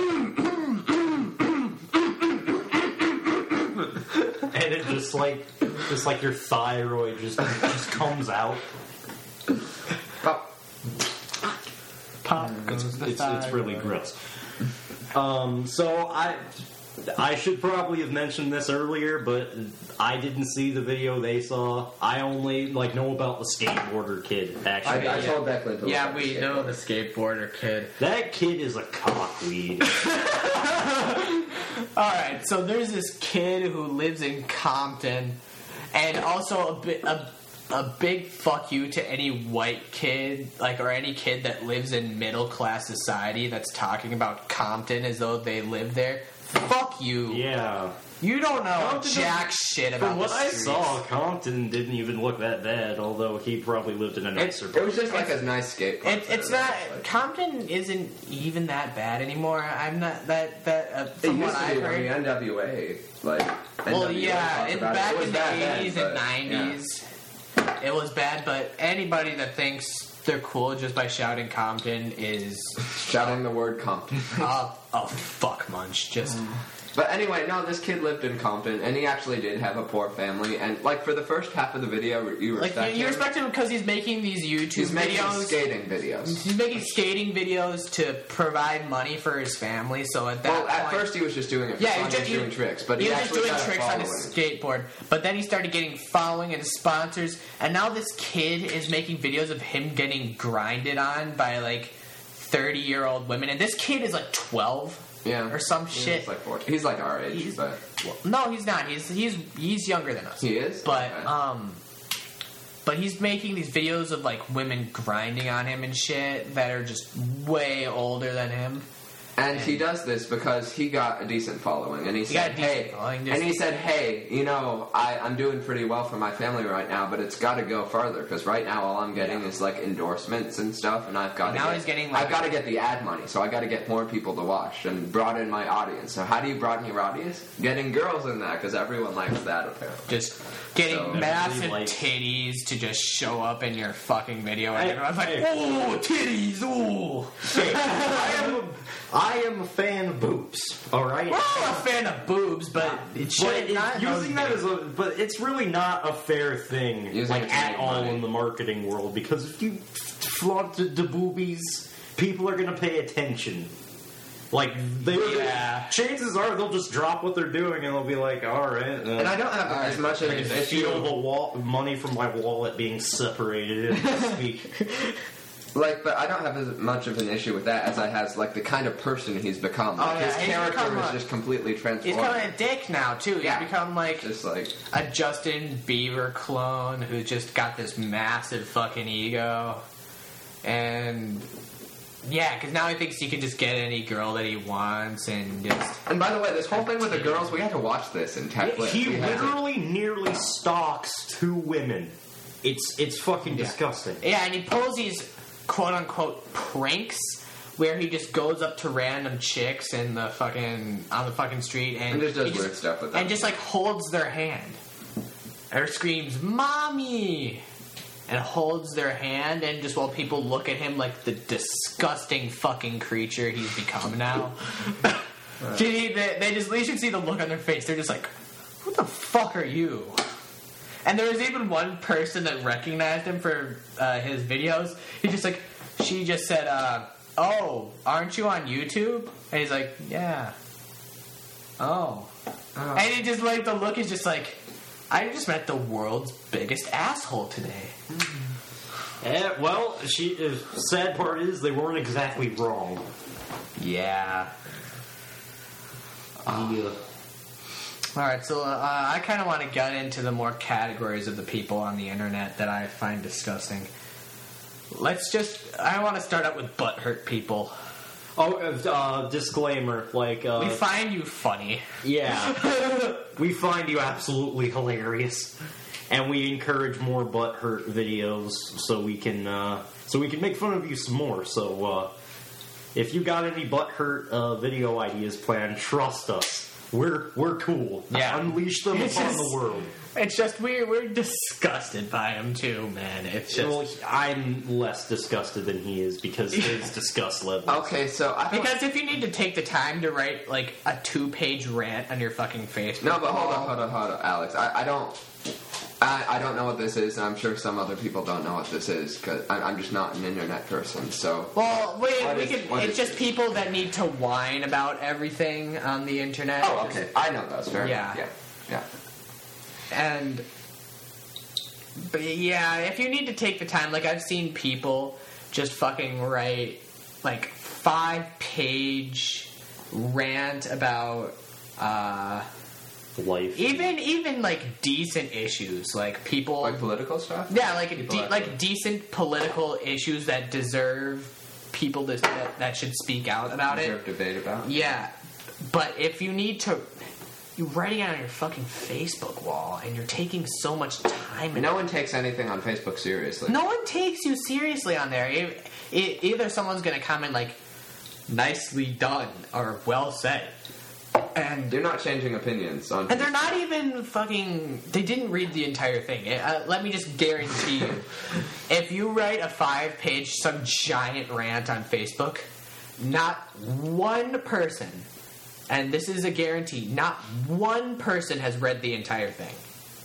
Speaker 1: And it just like, just like your thyroid just just comes out.
Speaker 3: Oh,
Speaker 2: Pop
Speaker 1: It's
Speaker 2: goes the
Speaker 1: it's, it's really
Speaker 2: thyroid.
Speaker 1: gross. Um, so I I should probably have mentioned this earlier, but I didn't see the video they saw. I only like know about the skateboarder kid. Actually,
Speaker 3: I, I
Speaker 2: Yeah.
Speaker 3: told Declan to
Speaker 2: Yeah,
Speaker 3: look up
Speaker 2: we
Speaker 3: the
Speaker 2: know
Speaker 3: skateboard.
Speaker 2: the skateboarder kid.
Speaker 1: that kid is a cockweed.
Speaker 2: Alright, so there's this kid who lives in Compton, and also a bit a, a big fuck you to any white kid, like, or any kid that lives in middle class society that's talking about Compton as though they live there. Fuck you.
Speaker 1: Yeah.
Speaker 2: You don't know
Speaker 1: Compton
Speaker 2: jack shit about
Speaker 1: From what
Speaker 2: the
Speaker 1: I
Speaker 2: streets.
Speaker 1: saw, Compton didn't even look that bad, although he probably lived in a nicer
Speaker 3: It was just like a nice skate park.
Speaker 2: It, it's
Speaker 3: there.
Speaker 2: not.
Speaker 3: Like-
Speaker 2: Compton isn't even that bad anymore. I'm not that that. Uh,
Speaker 3: It
Speaker 2: from
Speaker 3: used
Speaker 2: what
Speaker 3: to
Speaker 2: I've
Speaker 3: be when
Speaker 2: heard.
Speaker 3: the N W A, like.
Speaker 2: Well,
Speaker 3: N W A
Speaker 2: yeah,
Speaker 3: talked
Speaker 2: in,
Speaker 3: about it.
Speaker 2: back
Speaker 3: It was
Speaker 2: in the
Speaker 3: bad then,
Speaker 2: eighties
Speaker 3: but,
Speaker 2: and nineties, it was bad. But anybody that thinks they're cool just by shouting Compton is
Speaker 3: yeah. Shouting the word Compton.
Speaker 2: a, a fuck munch. Just
Speaker 3: But anyway, no, this kid lived in Compton, and he actually did have a poor family. And like for the first half of the video, you
Speaker 2: like
Speaker 3: respect
Speaker 2: you, you
Speaker 3: him.
Speaker 2: respect him because he's making these YouTube
Speaker 3: He's making
Speaker 2: videos.
Speaker 3: skating videos.
Speaker 2: He's making skating videos to provide money for his family. So at that
Speaker 3: Well, at
Speaker 2: point,
Speaker 3: first he was just doing it for
Speaker 2: Yeah,
Speaker 3: fun,
Speaker 2: he was just
Speaker 3: he was doing
Speaker 2: he-
Speaker 3: tricks, but
Speaker 2: he
Speaker 3: he,
Speaker 2: was just
Speaker 3: actually
Speaker 2: doing
Speaker 3: got a
Speaker 2: tricks on his
Speaker 3: following.
Speaker 2: skateboard. But then he started getting following and sponsors, and now this kid is making videos of him getting grinded on by like thirty-year-old women, and this kid is like twelve.
Speaker 3: Yeah,
Speaker 2: Or some
Speaker 3: Yeah,
Speaker 2: shit.
Speaker 3: He's like fourteen. He's like our age,
Speaker 2: He's-
Speaker 3: but
Speaker 2: Well, no, he's not. He's he's he's younger than us.
Speaker 3: he is.
Speaker 2: But
Speaker 3: Okay.
Speaker 2: um, but he's making these videos of like women grinding on him and shit that are just way older than him.
Speaker 3: And he does this because he got a decent following, and he,
Speaker 2: got
Speaker 3: said,
Speaker 2: a decent
Speaker 3: "Hey,"
Speaker 2: following, just-
Speaker 3: and he said, "Hey, you know, I, I'm doing pretty well for my family right now, but it's got to go further because right now all I'm getting
Speaker 2: Yeah.
Speaker 3: is like endorsements and stuff, and I've got to
Speaker 2: Now
Speaker 3: get,
Speaker 2: he's getting, like-
Speaker 3: I've got to get the ad money, so I got to get more people to watch and broaden my audience. So how do you broaden your audience? Getting girls in that because everyone likes that apparently.
Speaker 2: Just getting
Speaker 3: So-
Speaker 2: massive
Speaker 1: Everybody likes-
Speaker 2: titties to just show up in your fucking video, and
Speaker 1: Hey,
Speaker 2: everyone's like,
Speaker 1: hey.
Speaker 2: "Oh, titties! Oh!"
Speaker 1: I am, a, I am a fan of boobs. All right.
Speaker 2: We're all a fan of boobs, but it
Speaker 1: But
Speaker 2: should
Speaker 1: it-
Speaker 2: not
Speaker 1: using that as a, but it's really not a fair thing,
Speaker 3: Using
Speaker 1: like
Speaker 3: it to
Speaker 1: at
Speaker 3: make
Speaker 1: all
Speaker 3: money.
Speaker 1: in the marketing world. Because if you flaunt the, the boobies, people are going to pay attention. Like, they,
Speaker 2: Yeah.
Speaker 1: chances are they'll just drop what they're doing and they'll be like, all right. Uh,
Speaker 3: And I don't have
Speaker 2: All
Speaker 3: as
Speaker 2: right,
Speaker 3: much of
Speaker 2: pretty
Speaker 3: an
Speaker 2: good.
Speaker 3: issue.
Speaker 1: feel the wall- money from my wallet being separated as I speak.
Speaker 3: Like, but I don't have as much of an issue with that as I has like the kind of person he's become. Like,
Speaker 2: Oh, yeah,
Speaker 3: his
Speaker 2: he's
Speaker 3: character
Speaker 2: become
Speaker 3: is
Speaker 2: a-
Speaker 3: just completely transformed.
Speaker 2: He's becoming a dick now too. He's
Speaker 3: Yeah.
Speaker 2: become like
Speaker 3: just like
Speaker 2: a Justin Bieber clone who just got this massive fucking ego, and yeah, because now he thinks he can just get any girl that he wants and just.
Speaker 3: And by the way, this whole thing with the girls, we had to watch this in tech.
Speaker 1: He
Speaker 3: We had to-
Speaker 1: literally nearly stalks two women. It's it's fucking disgusting.
Speaker 2: Yeah, and he pulls these quote unquote pranks where he just goes up to random chicks in the fucking on the fucking street and,
Speaker 3: And just does
Speaker 2: he
Speaker 3: weird stuff with them.
Speaker 2: and just like holds their hand or screams "mommy" and holds their hand, and just while people look at him like the disgusting fucking creature he's become now. they, they, they just you should see the look on their face. They're just like, "What the fuck are you?" And there was even one person that recognized him for uh, his videos. He just like, she just said, uh, "Oh, aren't you on YouTube?" And he's like, "Yeah." Oh.
Speaker 3: Oh.
Speaker 2: And he just like the look is just like, I just met the world's biggest asshole today.
Speaker 1: Eh, well, she. Uh, sad part is they weren't exactly wrong.
Speaker 2: Yeah.
Speaker 1: Yeah.
Speaker 2: All right, so uh, I kind of want to get into the more categories of the people on the internet that I find disgusting. Let's just. I want to start out with butthurt people.
Speaker 1: Oh, uh, disclaimer. Like, uh,
Speaker 2: We find you funny.
Speaker 1: yeah, we find you absolutely hilarious, and we encourage more butthurt videos so we can uh, so we can make fun of you some more. So, uh, if you got any butthurt uh, video ideas planned, trust us. We're we're cool.
Speaker 2: Yeah.
Speaker 1: Unleash them
Speaker 2: It's
Speaker 1: upon
Speaker 2: just-
Speaker 1: the world.
Speaker 2: It's just we're we're disgusted by him too, man. It's just
Speaker 1: Well, I'm less disgusted than he is because his disgust level.
Speaker 3: Okay, so I don't,
Speaker 2: because if you need to take the time to write like a two-page rant on your fucking Facebook,
Speaker 3: no, but hold on, hold on, hold on, Alex. I, I don't. I, I don't know what this is, and I'm sure some other people don't know what this is because I'm just not an internet person. So
Speaker 2: Well, we,
Speaker 3: What
Speaker 2: we
Speaker 3: is-
Speaker 2: can.
Speaker 3: what
Speaker 2: It's
Speaker 3: is
Speaker 2: just
Speaker 3: it?
Speaker 2: people that need to whine about everything on the internet.
Speaker 3: oh, okay, I know those. Fair
Speaker 2: Yeah.
Speaker 3: enough. yeah, yeah.
Speaker 2: And but yeah, if you need to take the time, like I've seen people just fucking write like five page rant about uh,
Speaker 1: Life.
Speaker 2: even even like decent issues, like people
Speaker 3: Like political stuff.
Speaker 2: yeah, like
Speaker 3: People
Speaker 2: de-
Speaker 3: actually-
Speaker 2: like decent political issues that deserve people to, that, that should speak out about it.
Speaker 3: Deserve debate about.
Speaker 2: Yeah, but if you need to, you're writing it on your fucking Facebook wall, and you're taking so much time.
Speaker 3: No one takes anything on Facebook seriously.
Speaker 2: no one takes you seriously on there. E- e- either someone's going to comment like, "Nicely done" or "Well said," and
Speaker 3: They're not changing opinions on.
Speaker 2: and they're not even fucking. They didn't read the entire thing. Uh, let me just guarantee you, if you write a five-page, some giant rant on Facebook, not one person, and this is a guarantee, not one person has read the entire thing.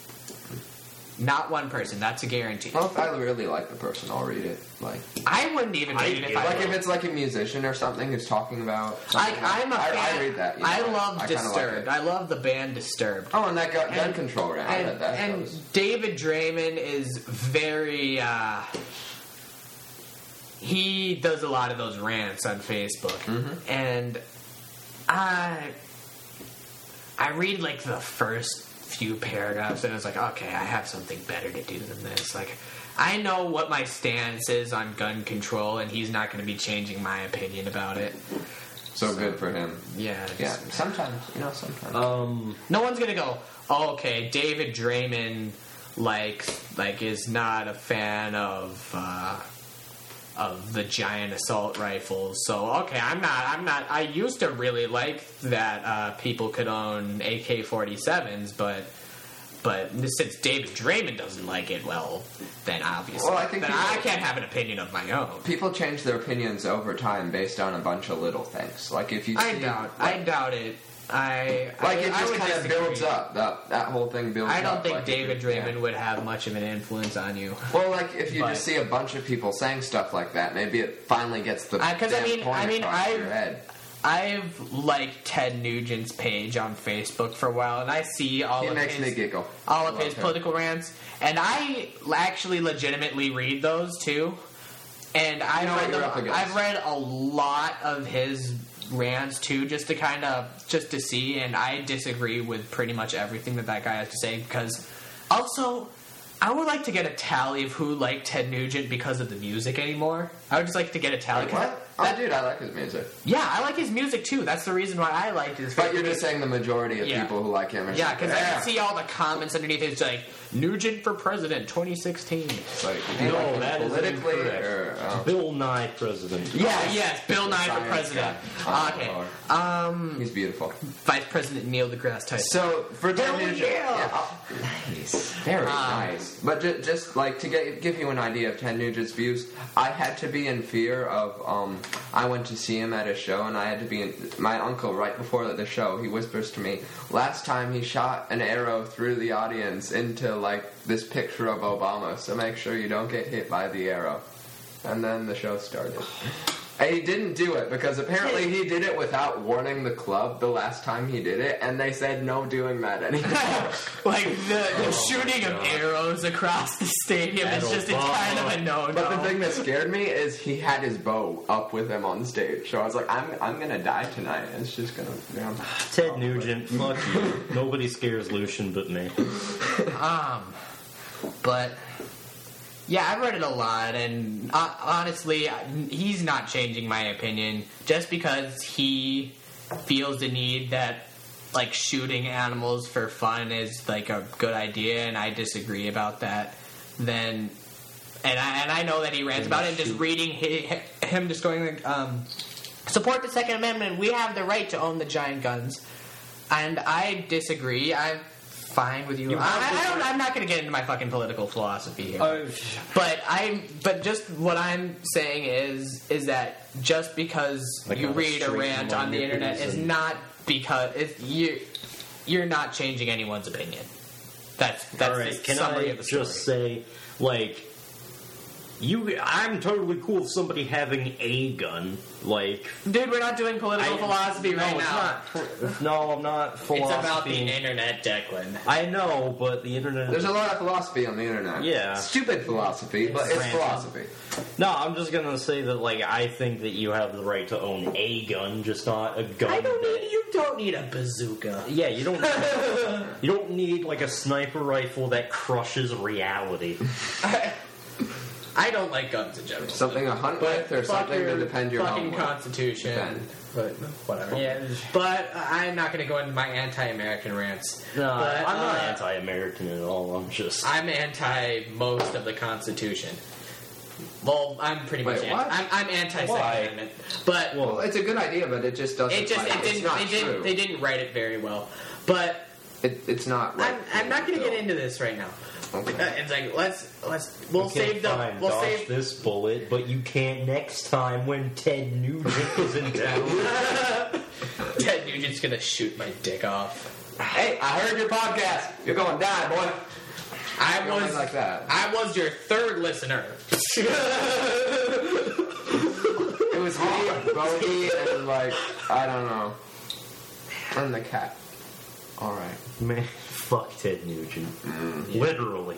Speaker 2: Not one person. That's a guarantee.
Speaker 3: Well, if I really like the person, I'll read it. Like,
Speaker 2: I wouldn't even
Speaker 1: I-
Speaker 2: read it if I
Speaker 3: like if it's like a musician or something who's talking about.
Speaker 2: Like,
Speaker 3: something
Speaker 2: I'm a
Speaker 3: I,
Speaker 2: fan.
Speaker 3: I read that. you
Speaker 2: I
Speaker 3: know,
Speaker 2: love
Speaker 3: I kinda like
Speaker 2: Disturbed.
Speaker 3: it.
Speaker 2: I love the band Disturbed.
Speaker 3: Oh, and that gun, gun
Speaker 2: And-
Speaker 3: control rant. I
Speaker 2: And,
Speaker 3: read that. that
Speaker 2: and
Speaker 3: was-
Speaker 2: David Draymond is very. Uh, he does a lot of those rants on Facebook,
Speaker 3: Mm-hmm.
Speaker 2: and I. I read like the first few paragraphs, and it's like, okay, I have something better to do than this. Like, I know what my stance is on gun control, and he's not going to be changing my opinion about it.
Speaker 3: so good for him.
Speaker 2: Yeah, just-
Speaker 3: Yeah, sometimes you know, sometimes.
Speaker 1: Um,
Speaker 2: No one's gonna go, oh, okay, David Draymond likes like is not a fan of uh, of the giant assault rifles. So okay, I'm not I'm not I used to really like that uh, people could own A K forty-sevens, but but since David Draymond doesn't like it, well, then obviously
Speaker 3: Well, I think
Speaker 2: then
Speaker 3: people-
Speaker 2: I can't have an opinion of my own.
Speaker 3: People change their opinions over time based on a bunch of little things. Like if you,
Speaker 2: I
Speaker 3: see,
Speaker 2: doubt
Speaker 3: like,
Speaker 2: I doubt it. I
Speaker 3: like
Speaker 2: I,
Speaker 3: it
Speaker 2: I
Speaker 3: just
Speaker 2: would
Speaker 3: kind of
Speaker 2: disagree.
Speaker 3: builds up. That that whole thing builds.
Speaker 2: I don't
Speaker 3: up.
Speaker 2: think
Speaker 3: Like,
Speaker 2: David
Speaker 3: if you-
Speaker 2: Draymond
Speaker 3: yeah.
Speaker 2: would have much of an influence on you.
Speaker 3: Well, like if you
Speaker 2: But-
Speaker 3: just see a bunch of people saying stuff like that, maybe it finally gets the
Speaker 2: Uh, 'cause I
Speaker 3: damn
Speaker 2: mean-
Speaker 3: point
Speaker 2: I mean,
Speaker 3: across
Speaker 2: I-
Speaker 3: your head.
Speaker 2: I've liked Ted Nugent's page on Facebook for a while, and I see all
Speaker 3: He
Speaker 2: of
Speaker 3: makes
Speaker 2: his,
Speaker 3: me giggle.
Speaker 2: all of
Speaker 3: Love
Speaker 2: his
Speaker 3: him.
Speaker 2: political rants, and I actually legitimately read those too. And I've
Speaker 3: know what
Speaker 2: read
Speaker 3: you're
Speaker 2: them,
Speaker 3: up against.
Speaker 2: I've read a lot of his rants too, just to kind of just to see. And I disagree with pretty much everything that that guy has to say, because also I would like to get a tally of who liked Ted Nugent because of the music anymore. I would just like to get a tally.
Speaker 3: Like
Speaker 2: 'cause
Speaker 3: what? Oh,
Speaker 2: that-
Speaker 3: dude, I like his music.
Speaker 2: yeah, I like his music too. That's the reason why I liked his.
Speaker 3: But you're just saying the majority of
Speaker 2: Yeah.
Speaker 3: people who like him are
Speaker 2: yeah,
Speaker 3: just-
Speaker 2: because I can see all the comments underneath. It's like Nugent for president, twenty sixteen.
Speaker 3: Like, do you
Speaker 1: No,
Speaker 3: like him
Speaker 1: that is
Speaker 3: politically
Speaker 1: incorrect.
Speaker 3: or oh.
Speaker 1: Bill Nye president.
Speaker 2: Yes, yes, Bill Nye for
Speaker 3: Science
Speaker 2: president.
Speaker 3: guy.
Speaker 2: Okay,
Speaker 3: Oh,
Speaker 2: um,
Speaker 3: he's beautiful.
Speaker 2: Vice President Neil deGrasse Tyson.
Speaker 3: So for Ted
Speaker 2: Hell
Speaker 3: Nugent,
Speaker 2: yeah.
Speaker 3: oh, nice, very
Speaker 2: Um,
Speaker 3: nice. But ju- just like to get, give you an idea of Ted Nugent's views, I had to be in fear of. Um, I went to see him at a show, and I had to be in. My uncle, right before the show, he whispers to me, "Last time he shot an arrow through the audience into like this picture of Obama, so make sure you don't get hit by the arrow." And then the show started. And he didn't do it because apparently he did it without warning the club the last time he did it, and they said no doing that anymore.
Speaker 2: like the, the shooting of arrows across the stadium is
Speaker 1: That'll
Speaker 2: just it's kind of a no-no.
Speaker 3: But the thing that scared me is he had his bow up with him on stage, so I was like, I'm I'm gonna die tonight. It's just gonna. You know.
Speaker 1: Ted Nugent, fuck you. Nobody scares Lucian but me.
Speaker 2: Um, but yeah, I've read it a lot, and uh, honestly, he's not changing my opinion just because he feels the need that like shooting animals for fun is like a good idea, and I disagree about that. Then, and I and I know that he rants about it. And just reading hi him just going like, um, support the Second Amendment. We have the right to own the giant guns, and I disagree. I. Fine with you.
Speaker 1: You
Speaker 2: I,
Speaker 1: have
Speaker 2: I
Speaker 1: to-
Speaker 2: don't, I'm not going to get into my fucking political philosophy here.
Speaker 1: Uh,
Speaker 2: but I'm. But just what I'm saying is, is that just because
Speaker 1: Like
Speaker 2: you
Speaker 1: on a
Speaker 2: read a
Speaker 1: straight
Speaker 2: rant on the
Speaker 1: line
Speaker 2: internet is
Speaker 1: and-
Speaker 2: not because it's, you. You're not changing anyone's opinion. That's that's
Speaker 1: All right,
Speaker 2: the
Speaker 1: can
Speaker 2: summary
Speaker 1: I
Speaker 2: of the story.
Speaker 1: just say, like, you? I'm totally cool with somebody having a gun. Like,
Speaker 2: Dude, we're not doing political
Speaker 1: I-
Speaker 2: philosophy
Speaker 1: no,
Speaker 2: right
Speaker 1: it's
Speaker 2: now.
Speaker 1: Not, no, I'm not
Speaker 2: It's
Speaker 1: philosophy.
Speaker 2: about the internet, Declan.
Speaker 1: I know, but the internet.
Speaker 3: There's a lot of philosophy on the internet.
Speaker 1: Yeah.
Speaker 3: Stupid philosophy, but it's
Speaker 2: random.
Speaker 3: philosophy.
Speaker 1: No, I'm just gonna say that, like, I think that you have the right to own a gun, just not a gun.
Speaker 2: I don't
Speaker 1: that-
Speaker 2: need. You don't need a bazooka.
Speaker 1: Yeah, you don't. You don't need like a sniper rifle that crushes reality.
Speaker 2: I don't like guns in general.
Speaker 3: Something to hunt with, or
Speaker 2: fuck
Speaker 3: something
Speaker 2: your
Speaker 3: to defend your
Speaker 2: fucking
Speaker 3: home with.
Speaker 2: Constitution.
Speaker 3: Defend.
Speaker 2: But whatever. Yeah, but I'm not going to go into my anti-American rants.
Speaker 1: No,
Speaker 2: but,
Speaker 1: I'm not
Speaker 2: uh,
Speaker 1: anti-American at all. I'm just.
Speaker 2: I'm anti most of the Constitution. Well, I'm pretty
Speaker 3: Wait,
Speaker 2: much. Anti-
Speaker 3: what?
Speaker 2: I'm, I'm anti Second
Speaker 1: Why?
Speaker 2: Amendment, but
Speaker 1: Well,
Speaker 3: Well, it's a good idea, but it just doesn't.
Speaker 2: it just
Speaker 3: like,
Speaker 2: it
Speaker 3: it's
Speaker 2: didn't.
Speaker 3: not
Speaker 2: They
Speaker 3: true.
Speaker 2: didn't. They didn't write it very well. But
Speaker 3: It, it's not. Right.
Speaker 2: I'm, I'm not going to get into this right now.
Speaker 3: Okay.
Speaker 2: Uh, It's like let's let's we'll
Speaker 1: okay,
Speaker 2: save the
Speaker 1: fine,
Speaker 2: we'll
Speaker 1: dodge
Speaker 2: save
Speaker 1: this bullet, but you can't next time when Ted Nugent is in town.
Speaker 2: Ted Nugent's gonna shoot my dick off.
Speaker 3: Hey, I heard your podcast. You're going down, boy.
Speaker 2: I
Speaker 3: Something
Speaker 2: was
Speaker 3: like that.
Speaker 2: I was your third listener.
Speaker 3: It was me, Bogey, and like I don't know, and the cat. All right.
Speaker 1: Man, fuck Ted Nugent.
Speaker 2: Mm.
Speaker 1: Literally.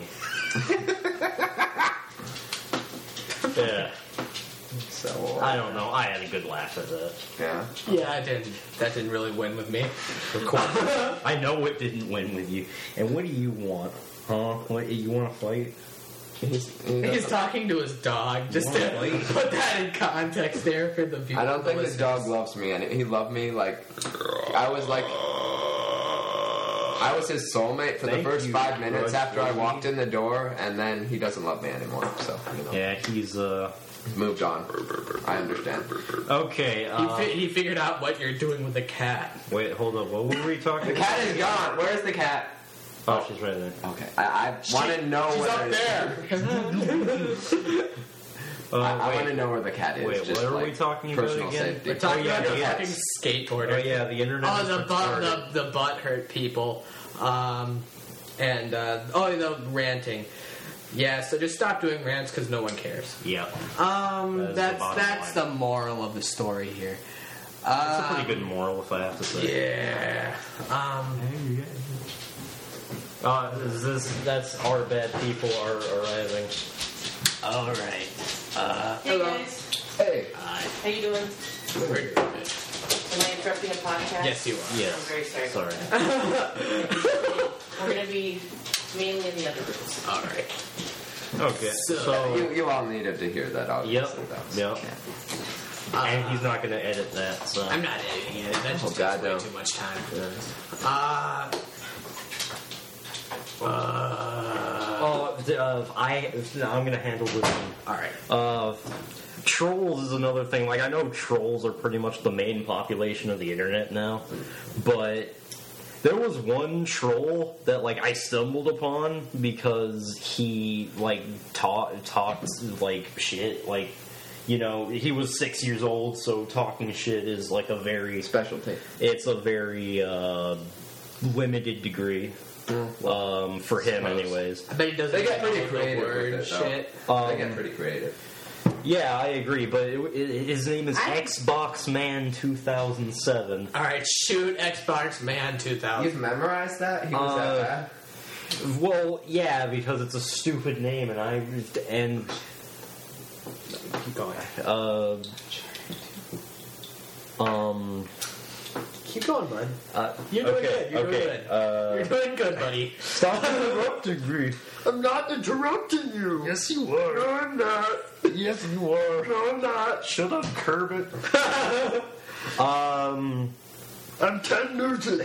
Speaker 1: Yeah,
Speaker 3: So
Speaker 1: I don't know. I had a good laugh at that.
Speaker 3: yeah.
Speaker 2: Yeah, I didn't. That didn't really win with me.
Speaker 1: Of course. I know it didn't win with you. And what do you want? Huh? What, you want to fight?
Speaker 3: He's, he
Speaker 2: He's
Speaker 3: doesn't-
Speaker 2: talking to his dog. Just to
Speaker 1: Why?
Speaker 2: put that in context there for the people.
Speaker 3: I don't think the
Speaker 2: listeners.
Speaker 3: dog loves me, and he loved me like I was like I was his soulmate for
Speaker 1: Thank
Speaker 3: the first
Speaker 1: you,
Speaker 3: five minutes
Speaker 1: Grudge
Speaker 3: after I
Speaker 1: Baby.
Speaker 3: walked in the door, and then he doesn't love me anymore. So you know,
Speaker 1: Yeah, he's uh.
Speaker 3: he's moved on. I understand.
Speaker 1: Okay.
Speaker 2: He,
Speaker 1: Uh,
Speaker 2: fi- he figured out what you're doing with the cat.
Speaker 1: wait, hold up. What were we talking
Speaker 3: The
Speaker 1: about?
Speaker 3: cat is gone. Where's the cat?
Speaker 1: Oh, she's right there.
Speaker 3: Okay, I, I want to know
Speaker 2: She's
Speaker 3: where
Speaker 2: up there.
Speaker 1: Uh,
Speaker 3: I, I
Speaker 1: wait,
Speaker 3: want to know where the cat is.
Speaker 1: wait,
Speaker 3: just
Speaker 1: what are
Speaker 3: like
Speaker 1: we talking about
Speaker 3: personal
Speaker 1: again?
Speaker 3: safety.
Speaker 2: We're talking
Speaker 1: Oh, yeah,
Speaker 2: about the
Speaker 1: yeah.
Speaker 2: fucking skateboarder.
Speaker 1: Oh yeah, the internet.
Speaker 2: Oh,
Speaker 1: is
Speaker 2: the butt,
Speaker 1: retarded.
Speaker 2: the the butt hurt people, um, and uh, oh, the ranting. Yeah, so just stop doing rants because no one cares.
Speaker 1: Yeah.
Speaker 2: Um,
Speaker 1: That is the
Speaker 2: that's
Speaker 1: bottom
Speaker 2: that's
Speaker 1: line.
Speaker 2: the moral of the story here.
Speaker 1: It's a pretty good moral, if I have to say.
Speaker 2: Yeah. Um.
Speaker 1: Uh, is this that's our bad people are arriving.
Speaker 2: All right. Uh.
Speaker 4: Hey
Speaker 2: hello.
Speaker 4: guys,
Speaker 3: Hey.
Speaker 2: Hi.
Speaker 4: how you doing?
Speaker 2: We're good.
Speaker 4: Am I interrupting a podcast?
Speaker 2: Yes, you are.
Speaker 1: Yeah.
Speaker 4: I'm very sorry.
Speaker 1: Sorry.
Speaker 4: We're gonna be mainly in the other rooms.
Speaker 2: All right.
Speaker 1: Okay.
Speaker 2: So-
Speaker 1: So.
Speaker 3: You, you all needed to hear that,
Speaker 1: Yep.
Speaker 3: obviously. That's-
Speaker 1: Yep. And he's not going to edit that. So.
Speaker 2: I'm not editing it. That just
Speaker 3: Oh,
Speaker 2: takes
Speaker 3: God,
Speaker 2: way
Speaker 3: no.
Speaker 2: too much time.
Speaker 1: Yeah.
Speaker 2: Uh. Uh.
Speaker 1: Oh, uh, I. I'm going to handle this one.
Speaker 2: All right.
Speaker 1: Uh, trolls is another thing. Like, I know trolls are pretty much the main population of the internet now, but there was one troll that, like, I stumbled upon because he, like, taught talked like shit. Like, you know, he was six years old, so talking shit is like a very
Speaker 3: Specialty.
Speaker 1: it's a very uh, limited degree um, for him,
Speaker 3: Suppose.
Speaker 1: anyways.
Speaker 2: I bet he doesn't
Speaker 3: They get
Speaker 2: know
Speaker 3: pretty
Speaker 2: the
Speaker 3: creative
Speaker 2: word
Speaker 3: with it, though.
Speaker 2: shit.
Speaker 1: Um,
Speaker 3: they get pretty creative.
Speaker 1: Yeah, I agree, but it, it, his name is
Speaker 4: I-
Speaker 1: Xbox Man two thousand seven.
Speaker 2: All right, shoot Xbox Man two thousand.
Speaker 3: You've memorized that? He was
Speaker 1: Uh,
Speaker 3: that bad?
Speaker 1: Well, yeah, because it's a stupid name, and I and
Speaker 2: Keep going.
Speaker 1: uh, um.
Speaker 2: Keep going, bud.
Speaker 1: Uh,
Speaker 2: You're doing
Speaker 1: okay,
Speaker 2: good. You're
Speaker 1: okay,
Speaker 2: doing good.
Speaker 1: Uh,
Speaker 2: You're doing good, buddy.
Speaker 1: Stop interrupting me.
Speaker 3: I'm not interrupting you.
Speaker 1: Yes, you are.
Speaker 3: No, I'm not.
Speaker 1: Yes, you are.
Speaker 3: No, I'm not.
Speaker 1: Shut up, Kermit. um.
Speaker 3: I'm Ted Nugent.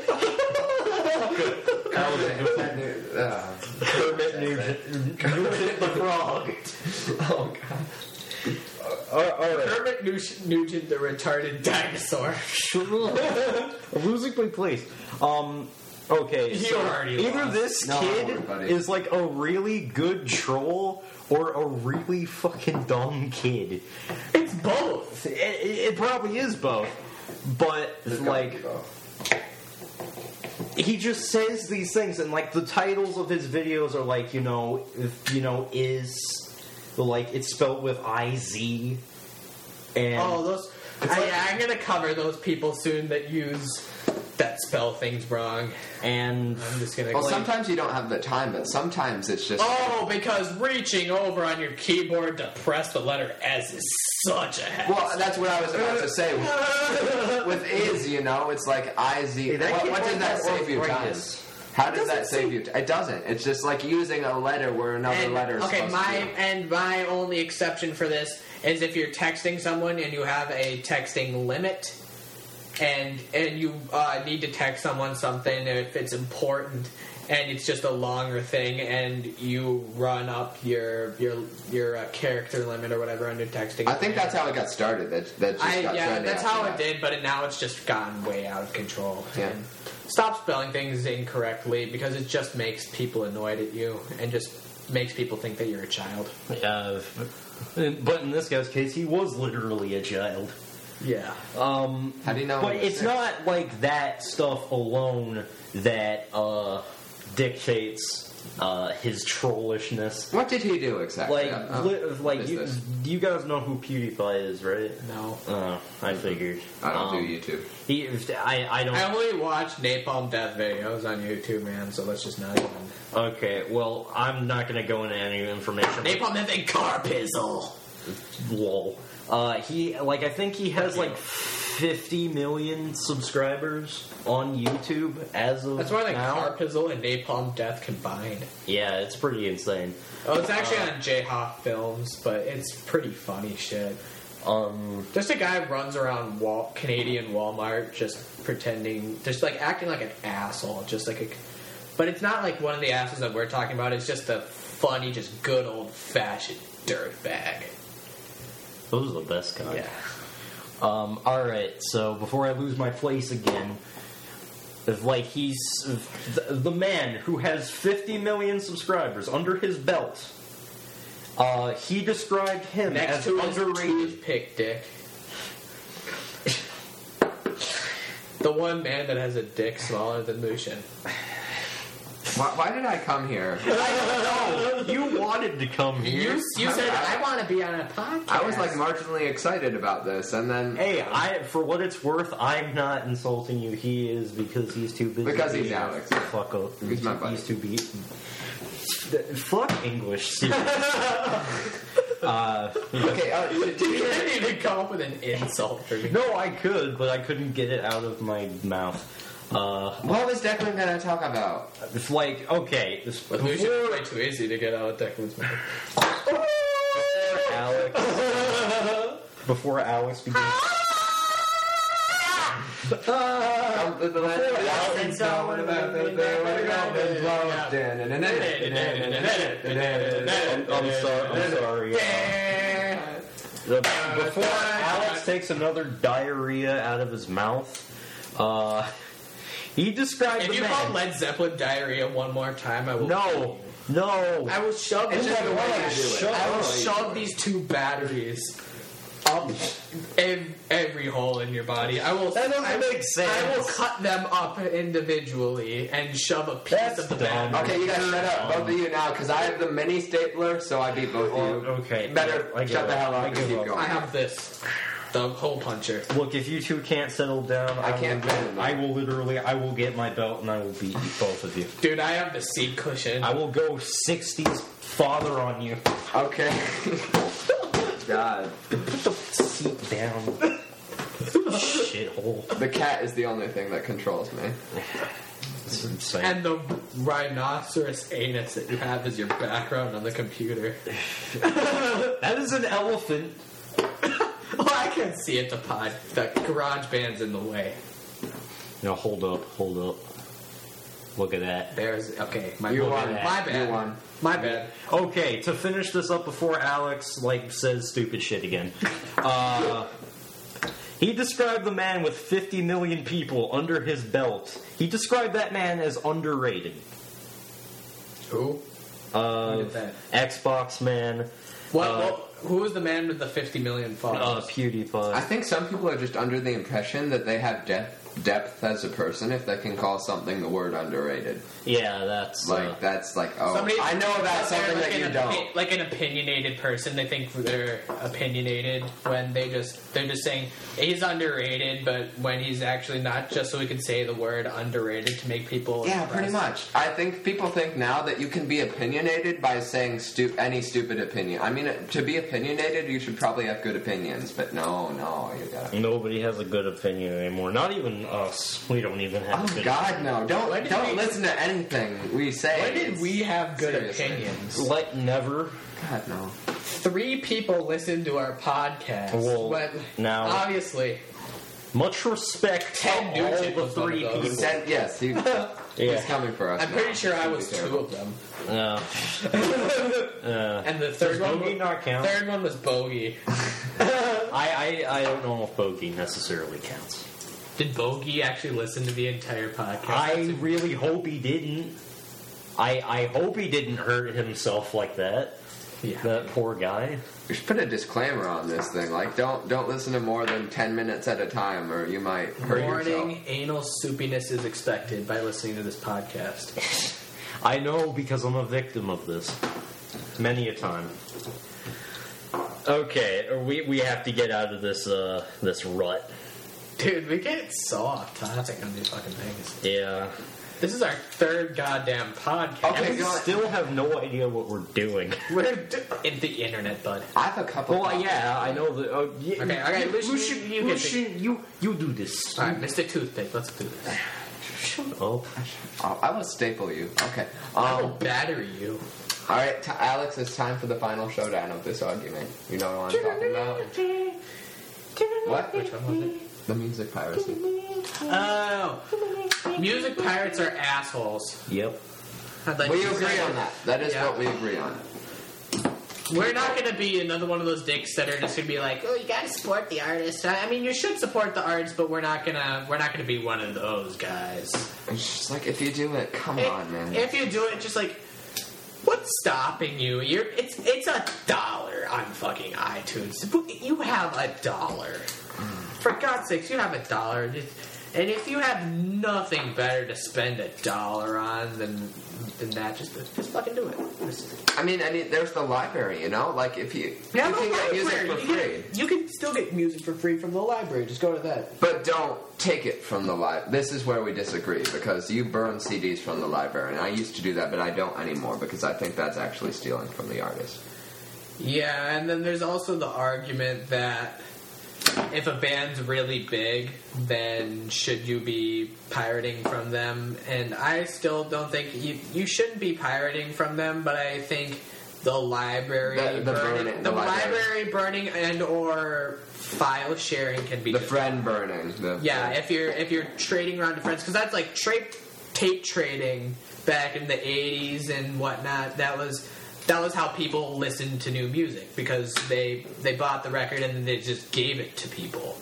Speaker 1: That was a good
Speaker 3: Uh,
Speaker 1: Kermit Nugent. Nugent the Frog.
Speaker 3: oh, God.
Speaker 1: All right.
Speaker 2: Kermit Nugent, Nugent, the retarded dinosaur.
Speaker 1: I'm losing my place. Um. Okay.
Speaker 2: You
Speaker 1: so
Speaker 2: already
Speaker 1: either
Speaker 2: lost.
Speaker 1: this
Speaker 3: No,
Speaker 1: kid
Speaker 3: buddy.
Speaker 1: is like a really good troll or a really fucking dumb kid.
Speaker 2: It's both.
Speaker 1: It, it, it probably is both. But like. He just says these things, and like the titles of his videos are like, you know, if, you know, is like it's spelled with I Z, and
Speaker 2: Oh, those. I, yeah, I'm gonna cover those people soon that use that spell things wrong.
Speaker 1: and
Speaker 2: I'm just gonna.
Speaker 3: Well,
Speaker 2: like-
Speaker 3: sometimes you don't have the time, but sometimes it's just.
Speaker 2: Oh, because reaching over on your keyboard to press the letter S is such a hassle.
Speaker 3: Well, that's what I was about to say. With, with is, you know, it's like I Z.
Speaker 1: Hey, that
Speaker 3: what
Speaker 1: kid
Speaker 3: what
Speaker 1: might
Speaker 3: does that
Speaker 1: have
Speaker 3: save you time?
Speaker 1: arthritis.
Speaker 3: How does
Speaker 2: doesn't
Speaker 3: that save
Speaker 2: say-
Speaker 3: you? T- it doesn't. It's just like using a letter where another
Speaker 2: And-
Speaker 3: letter is
Speaker 2: okay,
Speaker 3: supposed
Speaker 2: my
Speaker 3: to be.
Speaker 2: and my only exception for this is if you're texting someone and you have a texting limit, and and you uh, need to text someone something if it's important, and it's just a longer thing, and you run up your your your uh, character limit or whatever on your texting.
Speaker 3: I think that's how it got started. That that just
Speaker 2: I,
Speaker 3: got
Speaker 2: yeah,
Speaker 3: trendy
Speaker 2: that's
Speaker 3: after
Speaker 2: how
Speaker 3: that.
Speaker 2: it did, but it, now it's just gotten way out of control.
Speaker 3: Yeah.
Speaker 2: And stop spelling things incorrectly because it just makes people annoyed at you and just makes people think that you're a child.
Speaker 1: uh, but in this guy's case, he was literally a child.
Speaker 2: Yeah.
Speaker 1: Um,
Speaker 3: How do you know?
Speaker 1: but
Speaker 3: it was
Speaker 1: it's
Speaker 3: six?
Speaker 1: not like that stuff alone that uh, dictates uh, his trollishness.
Speaker 3: What did he do exactly?
Speaker 1: Like,
Speaker 3: Uh,
Speaker 1: li-
Speaker 3: what
Speaker 1: like
Speaker 3: is
Speaker 1: you,
Speaker 3: this?
Speaker 1: you guys know who PewDiePie is, right?
Speaker 2: No.
Speaker 1: Uh, I figured.
Speaker 3: I don't
Speaker 1: Um,
Speaker 3: do YouTube.
Speaker 1: He, I, I don't.
Speaker 2: I only watch Napalm Death videos on YouTube, man, so let's just not even.
Speaker 1: Okay, well, I'm not going to go into any information.
Speaker 2: Napalm Death and Car Pizzle!
Speaker 1: Lol. Uh, he like I think he has like fifty million subscribers on YouTube as of
Speaker 2: That's more like
Speaker 1: now.
Speaker 2: Car Pizzle and Napalm Death combined.
Speaker 1: Yeah, it's pretty insane.
Speaker 2: Oh, it's actually
Speaker 1: Uh,
Speaker 2: on J-Hoff Films, but it's pretty funny shit.
Speaker 1: Um,
Speaker 2: Just a guy runs around Wal- Canadian Walmart just pretending, just like acting like an asshole, just like a. But it's not like one of the assholes that we're talking about. It's just a funny, just good old fashioned dirtbag.
Speaker 1: those are the best kind.
Speaker 2: Yeah.
Speaker 1: Um, all right. So before I lose my place again, if, like he's the, the man who has fifty million subscribers under his belt. Uh, he described him
Speaker 2: Next
Speaker 1: as
Speaker 2: to his
Speaker 1: underrated.
Speaker 2: toothpick dick. The one man that has a dick smaller than Lucian.
Speaker 3: Why, why did I come here?
Speaker 1: I don't know. You wanted to come here.
Speaker 2: You, you said, I want to be on a podcast.
Speaker 3: I was like marginally excited about this, and then
Speaker 1: Hey, I for what it's worth, I'm not insulting you. He is because he's too busy.
Speaker 3: Because he's
Speaker 1: being-
Speaker 3: Alex.
Speaker 1: Fuck up.
Speaker 3: He's my buddy.
Speaker 1: He's too busy. Fuck English. Seriously. uh,
Speaker 3: okay. Uh, did
Speaker 2: You
Speaker 3: you,
Speaker 2: didn't even come up with an insult for me.
Speaker 1: no, I could, but I couldn't get it out of my mouth. Uh,
Speaker 3: what was Declan gonna talk about?
Speaker 1: it's like okay, this,
Speaker 2: But
Speaker 1: before
Speaker 2: Lucian is way too easy to get out of Declan's mouth.
Speaker 1: Alex, before Alex begins. I'm, I'm sorry. I'm sorry. Uh, the, before Alex takes another diarrhea out of his mouth, uh, he described
Speaker 2: If
Speaker 1: the
Speaker 2: you
Speaker 1: man.
Speaker 2: call Led Zeppelin diarrhea one more time, I will.
Speaker 1: no, no.
Speaker 2: I will shove.
Speaker 3: It's just the way you do it.
Speaker 2: shove, I will
Speaker 3: Totally.
Speaker 2: shove these two batteries up every, every hole in your body. I will.
Speaker 1: That doesn't
Speaker 2: I,
Speaker 1: make sense.
Speaker 2: I will cut them up individually and shove a piece
Speaker 1: That's
Speaker 2: of the
Speaker 1: dumb.
Speaker 2: battery.
Speaker 3: Okay, you guys shut up, both of you now, because I have the mini stapler, so I beat both of you.
Speaker 1: Okay.
Speaker 3: Better
Speaker 1: I give
Speaker 3: shut the
Speaker 1: up.
Speaker 3: hell up
Speaker 1: I
Speaker 3: and
Speaker 1: give
Speaker 3: keep
Speaker 1: up.
Speaker 3: going.
Speaker 2: I have this, the hole puncher.
Speaker 1: Look, if you two can't settle down,
Speaker 3: I can't
Speaker 1: will,
Speaker 3: bend them.
Speaker 1: I will literally, I will get my belt and I will beat you, both of you.
Speaker 2: Dude, I have the seat cushion.
Speaker 1: I will go sixties father on you.
Speaker 3: Okay. God.
Speaker 1: Put the seat down. Shithole.
Speaker 3: The cat is the only thing that controls me.
Speaker 1: This is insane.
Speaker 2: And the rhinoceros anus that you have as your background on the computer.
Speaker 1: That is an elephant.
Speaker 2: Well, I can't see it. The pod, the garage band's in the way.
Speaker 1: No, hold up, hold up. Look at that.
Speaker 2: There's okay. My
Speaker 3: You
Speaker 2: my
Speaker 3: won.
Speaker 2: bad.
Speaker 3: You won.
Speaker 2: My bad.
Speaker 1: Okay, to finish this up before Alex like says stupid shit again. Uh, he described the man with fifty million people under his belt. He described that man as underrated.
Speaker 2: Who?
Speaker 1: Uh,
Speaker 2: Who did that?
Speaker 1: Xbox man.
Speaker 2: What?
Speaker 1: Uh,
Speaker 2: what who is the man with the fifty million
Speaker 1: Uh,
Speaker 2: followers?
Speaker 1: PewDiePie.
Speaker 3: I think some people are just under the impression that they have depth depth as a person if they can call something the word underrated.
Speaker 1: yeah, that's
Speaker 3: Like
Speaker 1: uh,
Speaker 3: that's like oh
Speaker 2: Somebody-
Speaker 3: I know about
Speaker 2: they're
Speaker 3: something
Speaker 2: like
Speaker 3: that you
Speaker 2: an
Speaker 3: don't.
Speaker 2: opi- like an opinionated person, they think they're opinionated when they just they're just saying he's underrated, but when he's actually not, just so we can say the word underrated to make people
Speaker 3: Yeah,
Speaker 2: impressed.
Speaker 3: pretty much. I think people think now that you can be opinionated by saying stu- any stupid opinion. I mean, to be opinionated, you should probably have good opinions, but no, no, you gotta.
Speaker 1: nobody has a good opinion anymore. Not even us. We don't even have a
Speaker 3: Oh
Speaker 1: good
Speaker 3: God, no! Don't
Speaker 2: When did
Speaker 3: don't
Speaker 2: we-
Speaker 3: listen to anything we say.
Speaker 2: When did
Speaker 3: It's-
Speaker 2: we have good
Speaker 3: Seriously.
Speaker 2: opinions?
Speaker 1: Like never.
Speaker 3: God no.
Speaker 2: Three people listen to our podcast.
Speaker 1: Well,
Speaker 2: when,
Speaker 1: now-
Speaker 2: obviously,
Speaker 1: Much respect to
Speaker 2: Ted
Speaker 1: all
Speaker 2: Nugent
Speaker 1: the
Speaker 2: was one of
Speaker 1: three
Speaker 2: those.
Speaker 1: people.
Speaker 3: He said yes. He,
Speaker 1: Yeah.
Speaker 3: He's coming for us.
Speaker 2: I'm
Speaker 3: now.
Speaker 2: pretty sure I
Speaker 3: Should
Speaker 2: was
Speaker 3: be
Speaker 2: two
Speaker 3: careful.
Speaker 2: of them.
Speaker 1: No. uh,
Speaker 2: And the third
Speaker 1: Does
Speaker 2: one,
Speaker 1: Bogey
Speaker 2: was,
Speaker 1: not count?
Speaker 2: third one was Bogey.
Speaker 1: I, I I don't know if Bogey necessarily counts.
Speaker 2: Did Bogey actually listen to the entire podcast?
Speaker 1: I really hope he didn't. I I hope he didn't hurt himself like that.
Speaker 2: Yeah.
Speaker 1: That poor guy.
Speaker 3: We should put a disclaimer on this thing. Like, don't don't listen to more than ten minutes at a time, or you might hurt
Speaker 2: Warning:
Speaker 3: yourself.
Speaker 2: anal soupiness is expected by listening to this podcast.
Speaker 1: I know because I'm a victim of this. Many a time. Okay, we we have to get out of this uh this rut.
Speaker 2: Dude, we get so off topic on these fucking things.
Speaker 1: Yeah.
Speaker 2: This is our third goddamn podcast.
Speaker 3: Okay,
Speaker 1: And we
Speaker 3: go on.
Speaker 1: still have no idea what we're doing.
Speaker 2: We're d- in the internet, bud.
Speaker 3: I have a couple.
Speaker 1: Well, yeah, I know that. Oh, yeah,
Speaker 2: Okay, okay,
Speaker 1: you,
Speaker 2: Lucian,
Speaker 1: Lucian,
Speaker 2: you get
Speaker 1: Lucian, you you do this.
Speaker 2: All right, Mister Toothpick, let's do this.
Speaker 1: Shut up.
Speaker 3: Oh, I will staple you. Okay.
Speaker 2: I will
Speaker 3: Um,
Speaker 2: batter you.
Speaker 3: all right, t- Alex. It's time for the final showdown of this argument. You know what I'm talking about? What?
Speaker 2: Which one was it?
Speaker 3: The music piracy.
Speaker 2: Oh, music pirates are assholes.
Speaker 1: Yep.
Speaker 2: I'd like
Speaker 3: We
Speaker 2: to
Speaker 3: agree
Speaker 2: say-
Speaker 3: on that. That is
Speaker 2: Yeah.
Speaker 3: what we agree on.
Speaker 2: We're not going to be another one of those dicks that are just going to be like, "Oh, you got to support the artist." I mean, you should support the artist, but we're not gonna we're not gonna be one of those guys.
Speaker 3: It's just like if you do it, come
Speaker 2: If-
Speaker 3: on, man.
Speaker 2: If you do it, just like, what's stopping you? You're it's it's a dollar on fucking iTunes. You have a dollar. For God's sakes, you have a dollar. It, And if you have nothing better to spend a dollar on than than that, just just fucking do it. Just,
Speaker 3: I mean, I mean, there's the library, you know? Like, if you,
Speaker 2: yeah,
Speaker 3: you
Speaker 2: no
Speaker 3: can get music
Speaker 2: library.
Speaker 3: for
Speaker 2: You
Speaker 3: free.
Speaker 2: can, you can still get music for free from the library. Just go to that.
Speaker 3: But don't take it from the library. This is where we disagree, because you burn C Ds from the library, and I used to do that, but I don't anymore, because I think that's actually stealing from the artist.
Speaker 2: Yeah, and then there's also the argument that if a band's really big, then should you be pirating from them? And I still don't think you you shouldn't be pirating from them, but I think the library
Speaker 3: The- the
Speaker 2: burning,
Speaker 3: burning-
Speaker 2: the,
Speaker 3: the library.
Speaker 2: library burning and or file sharing can be
Speaker 3: The
Speaker 2: just-
Speaker 3: friend burning. The,
Speaker 2: Yeah, if you're if you're trading around to friends, because that's like tra- tape trading back in the eighties and whatnot. That was that was how people listened to new music, because they they bought the record and then they just gave it to people.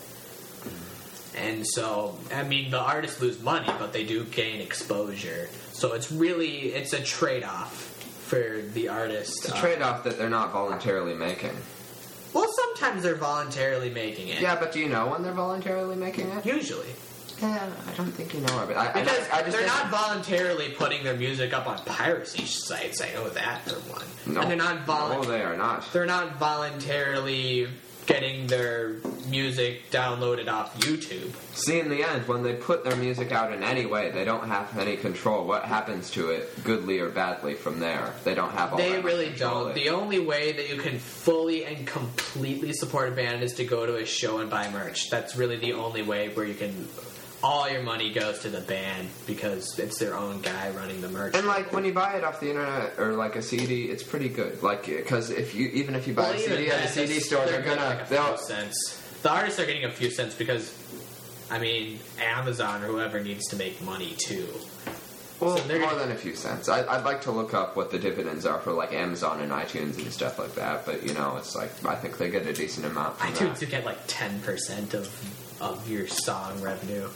Speaker 2: And so, I mean, the artists lose money, but they do gain exposure. So it's really it's a trade off for the artist.
Speaker 3: It's a
Speaker 2: Uh,
Speaker 3: trade-off that they're not voluntarily making.
Speaker 2: well, sometimes they're voluntarily making it.
Speaker 3: Yeah, but do you know when they're voluntarily making it?
Speaker 2: Usually.
Speaker 3: Yeah, I don't think you know it. I, I,
Speaker 2: Because
Speaker 3: I, I just
Speaker 2: they're
Speaker 3: think-
Speaker 2: not voluntarily putting their music up on piracy sites. I know that for one.
Speaker 3: No,
Speaker 2: And they're not
Speaker 3: no,
Speaker 2: volun-
Speaker 3: they are not.
Speaker 2: They're not voluntarily getting their music downloaded off YouTube.
Speaker 3: See, in the end, when they put their music out in any way, they don't have any control what happens to it, goodly or badly, from there. They don't have all
Speaker 2: They
Speaker 3: that much
Speaker 2: really
Speaker 3: control
Speaker 2: don't.
Speaker 3: of it.
Speaker 2: The only way that you can fully and completely support a band is to go to a show and buy merch. That's really the only way where you can. All your money goes to the band because it's their own guy running the merch.
Speaker 3: And like when you buy it off the internet or like a C D, it's pretty good. Like because if you even if you buy
Speaker 2: Well,
Speaker 3: a C
Speaker 2: even
Speaker 3: D at a
Speaker 2: then,
Speaker 3: C D
Speaker 2: that's-
Speaker 3: store, they're
Speaker 2: getting
Speaker 3: gonna
Speaker 2: like a
Speaker 3: they'll
Speaker 2: few cents. The artists are getting a few cents because, I mean, Amazon or whoever needs to make money too.
Speaker 3: well
Speaker 2: so they're
Speaker 3: more
Speaker 2: gonna-
Speaker 3: than a few cents. I, I'd like to look up what the dividends are for like Amazon and iTunes and stuff like that. But you know, it's like I think they get a decent amount from
Speaker 2: iTunes
Speaker 3: that.
Speaker 2: you get like ten percent of of your song revenue.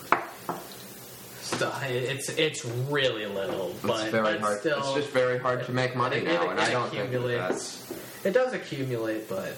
Speaker 2: So it's it's really little, but,
Speaker 3: It's very
Speaker 2: but
Speaker 3: hard.
Speaker 2: still,
Speaker 3: it's just very hard to make money
Speaker 2: it-
Speaker 3: now,
Speaker 2: it-
Speaker 3: and
Speaker 2: it
Speaker 3: I don't think that
Speaker 2: accumulates.
Speaker 3: that's.
Speaker 2: it does accumulate, but